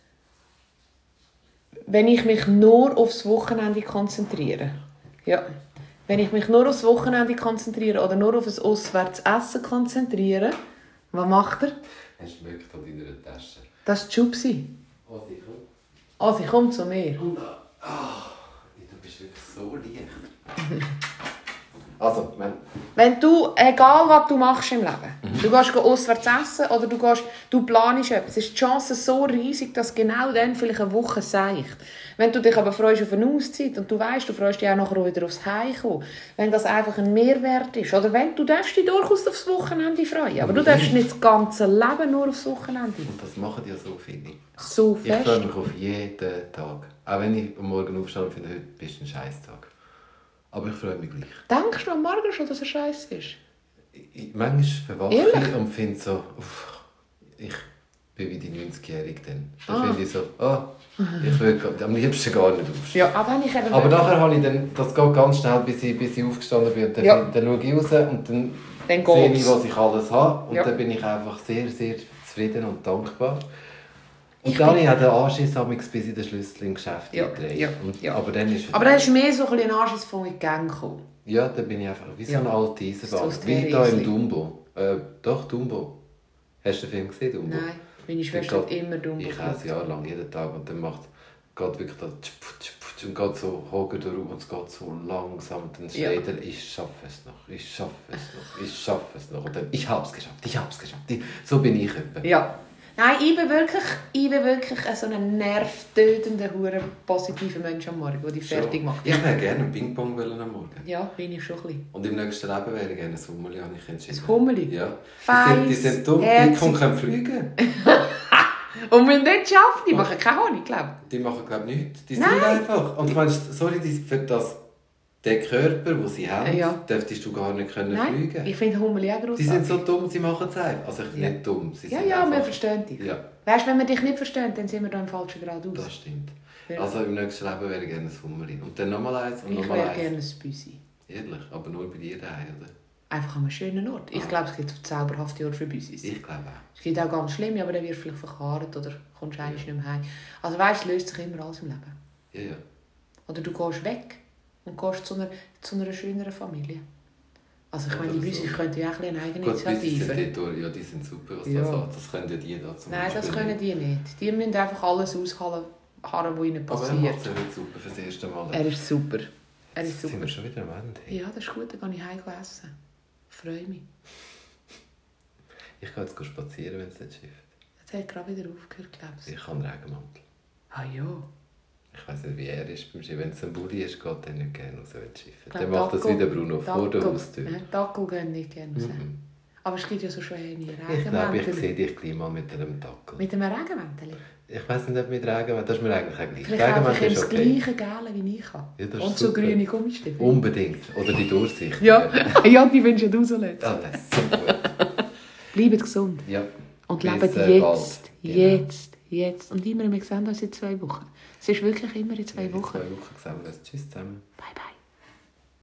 wenn ich mich nur aufs Wochenende konzentriere, ja, wenn ich mich nur aufs Wochenende konzentriere oder nur auf ein Auswärtsessen konzentriere, was macht er? Er schmeckt an deiner Tasche. Das ist die Schubsi. Oh, sie kommt. Oh, sie kommt zu mir. Und, ah, du bist wirklich so leicht. Also, wenn... Wenn du, egal was du machst im Leben, mhm. du gehst auswärts essen oder du, gehst, du planst etwas, ist die Chance so riesig, dass genau dann vielleicht eine Woche seicht. Wenn du dich aber freust auf eine Auszeit und du weißt, du freust dich auch nachher wieder aufs Heimkommen, wenn das einfach ein Mehrwert ist, oder wenn du darfst dich durchaus aufs Wochenende freuen, aber du darfst nicht das ganze Leben nur aufs Wochenende. Und das machen ja so viele. So fest. Ich freue mich auf jeden Tag. Auch wenn ich am Morgen aufstehe und finde, heute bist du ein Scheisstag. Aber ich freue mich gleich. Denkst du am Morgen schon, dass er scheiße ist? Ich, ich, manchmal verwache Ehrlich? ich und finde so, uff, ich bin wie die neunzigjährige dann. Dann Ah. finde ich so, oh, ich will am liebsten gar nicht aufstehen. Ja, aber wenn ich eben... Aber nachher habe ich dann, das geht ganz schnell, bis ich, bis ich aufgestanden bin. Und dann, Ja. dann schaue ich raus und dann, Dann sehe geht's. ich, was ich alles habe. Und Ja. dann bin ich einfach sehr, sehr zufrieden und dankbar. Und Ich dann bin- habe ich auch den Anschiss, amigs, bis ich den Schlüssel im Geschäft Ja, eindrehe. ja, Und, ja. Aber dann ist Aber dann ist mehr so ein bisschen ein Anschiss von in die Gang gekommen. Ja, dann bin ich einfach wie so Ja. eine alte Eisenbahn. So ein Wie da Theresi. im Dumbo. Äh, doch, Dumbo. Hast du den Film gesehen, Dumbo? Nein, meine Schwester hat Ich immer dumm Ich habe ein Jahr lang jeden Tag und dann macht geht wirklich da tschpf, tschpf, und geht so hoch durch und es geht so langsam und dann Ja. schreit er, ich schaffe es noch, ich schaffe es noch, ich schaffe es noch und dann, ich habe es geschafft, ich habe es geschafft. Ich- So bin ich etwa. Ja. Nein, ich bin wirklich, ich bin wirklich so ein nervtötender, hure positiver Mensch am Morgen, der dich fertig macht. Ich wäre gerne einen Ping-Pong wollen am Morgen. Ja, bin ich schon ein bisschen. Und im nächsten Leben wäre ich gerne ein Hummeli, habe ich entschieden. Ein Hummeli? Ja. Die Feins, sind, die sind dumm, herzig. die können können fliegen. Und wenn nicht schaffen, die machen keine Honig, glaube Die machen, glaube ich, nichts. Die Nein. sind einfach. Und du meinst, sorry, die, für das, den Körper, den sie haben, Ja. dürftest du gar nicht können ich. Nein, fliegen. ich finde Hummeli auch grossartig. Die sind so dumm, sie machen es einfach. Also Ja. nicht dumm, sie Ja, sind ja, wir einfach... verstehen dich. Ja, Weißt du, wenn wir dich nicht verstehen, dann sind wir da im falschen Grad aus. das stimmt. Ja. Also im nächsten Leben wäre ich gerne ein Hummeli. Und dann nochmal eins und Ich nochmal wäre eins. gerne ein Büsi. Ehrlich, aber nur bei dir daheim, oder? Einfach an einem schönen Ort. Ich Ah. glaube, es gibt zauberhafte Orte für Büsis. Ich glaube auch. Es gibt auch ganz schlimme, aber dann wirst du vielleicht verkarrt oder kommst eigentlich nicht mehr heim. Also weißt du, es löst sich immer alles im Leben. Ja, ja. Oder du gehst weg und gehst zu einer, zu einer schöneren Familie. Also ich Ja, meine, die oder Büsis so. können ja auch ein eine Gut, die sind Eigeninitiative. dort, ja, die sind super, was Ja. das hat. Das können ja die da zum Nein, das Beispiel können nicht. die nicht. Die müssen einfach alles aushalten, was ihnen Aber er passiert. macht es ja heute super fürs erste Mal. Er ist super. Er ist Jetzt sind super. wir schon wieder am Ende. Ja, das ist gut, dann gehe ich heim essen. Ich freue mich. Ich gehe jetzt spazieren, wenn es nicht schifft. Es hat gerade wieder aufgehört, glaube ich. Ich habe einen Regenmantel. Ah ja. Ich weiss nicht, wie er ist beim Skifahren. Wenn es ein Bulli ist, geht er nicht gerne raus, wenn es schiffen. Glaub, Dann macht das Dackel- wieder Bruno vor der Haustür. Ja, Dackel gehen nicht gerne raus. Mhm. Aber es gibt ja so schöne Ich glaube, Regenmäntel. ich sehe dich gleich mal mit einem Dackel. Mit einem Regenmäntel? Ich weiss nicht, ob mit Regenmantel. Das ist mir eigentlich auch gleich. Vielleicht kaufe ich ihm ist das okay. gleiche Gele, wie ich habe. Ja, das ist Und so super. grüne Gummistiefel. Unbedingt. Oder die Durchsicht. Ja, ja, die findest du rauslösen. Ah, das ist so gut. Bleibt gesund. Ja. Und Bis, lebt äh, jetzt, bald. Genau. jetzt, jetzt. Und immer, wir sehen uns in zwei Wochen. Es ist wirklich immer in zwei In Wochen. zwei Wochen sehen wir uns. Tschüss zusammen. Bye, bye.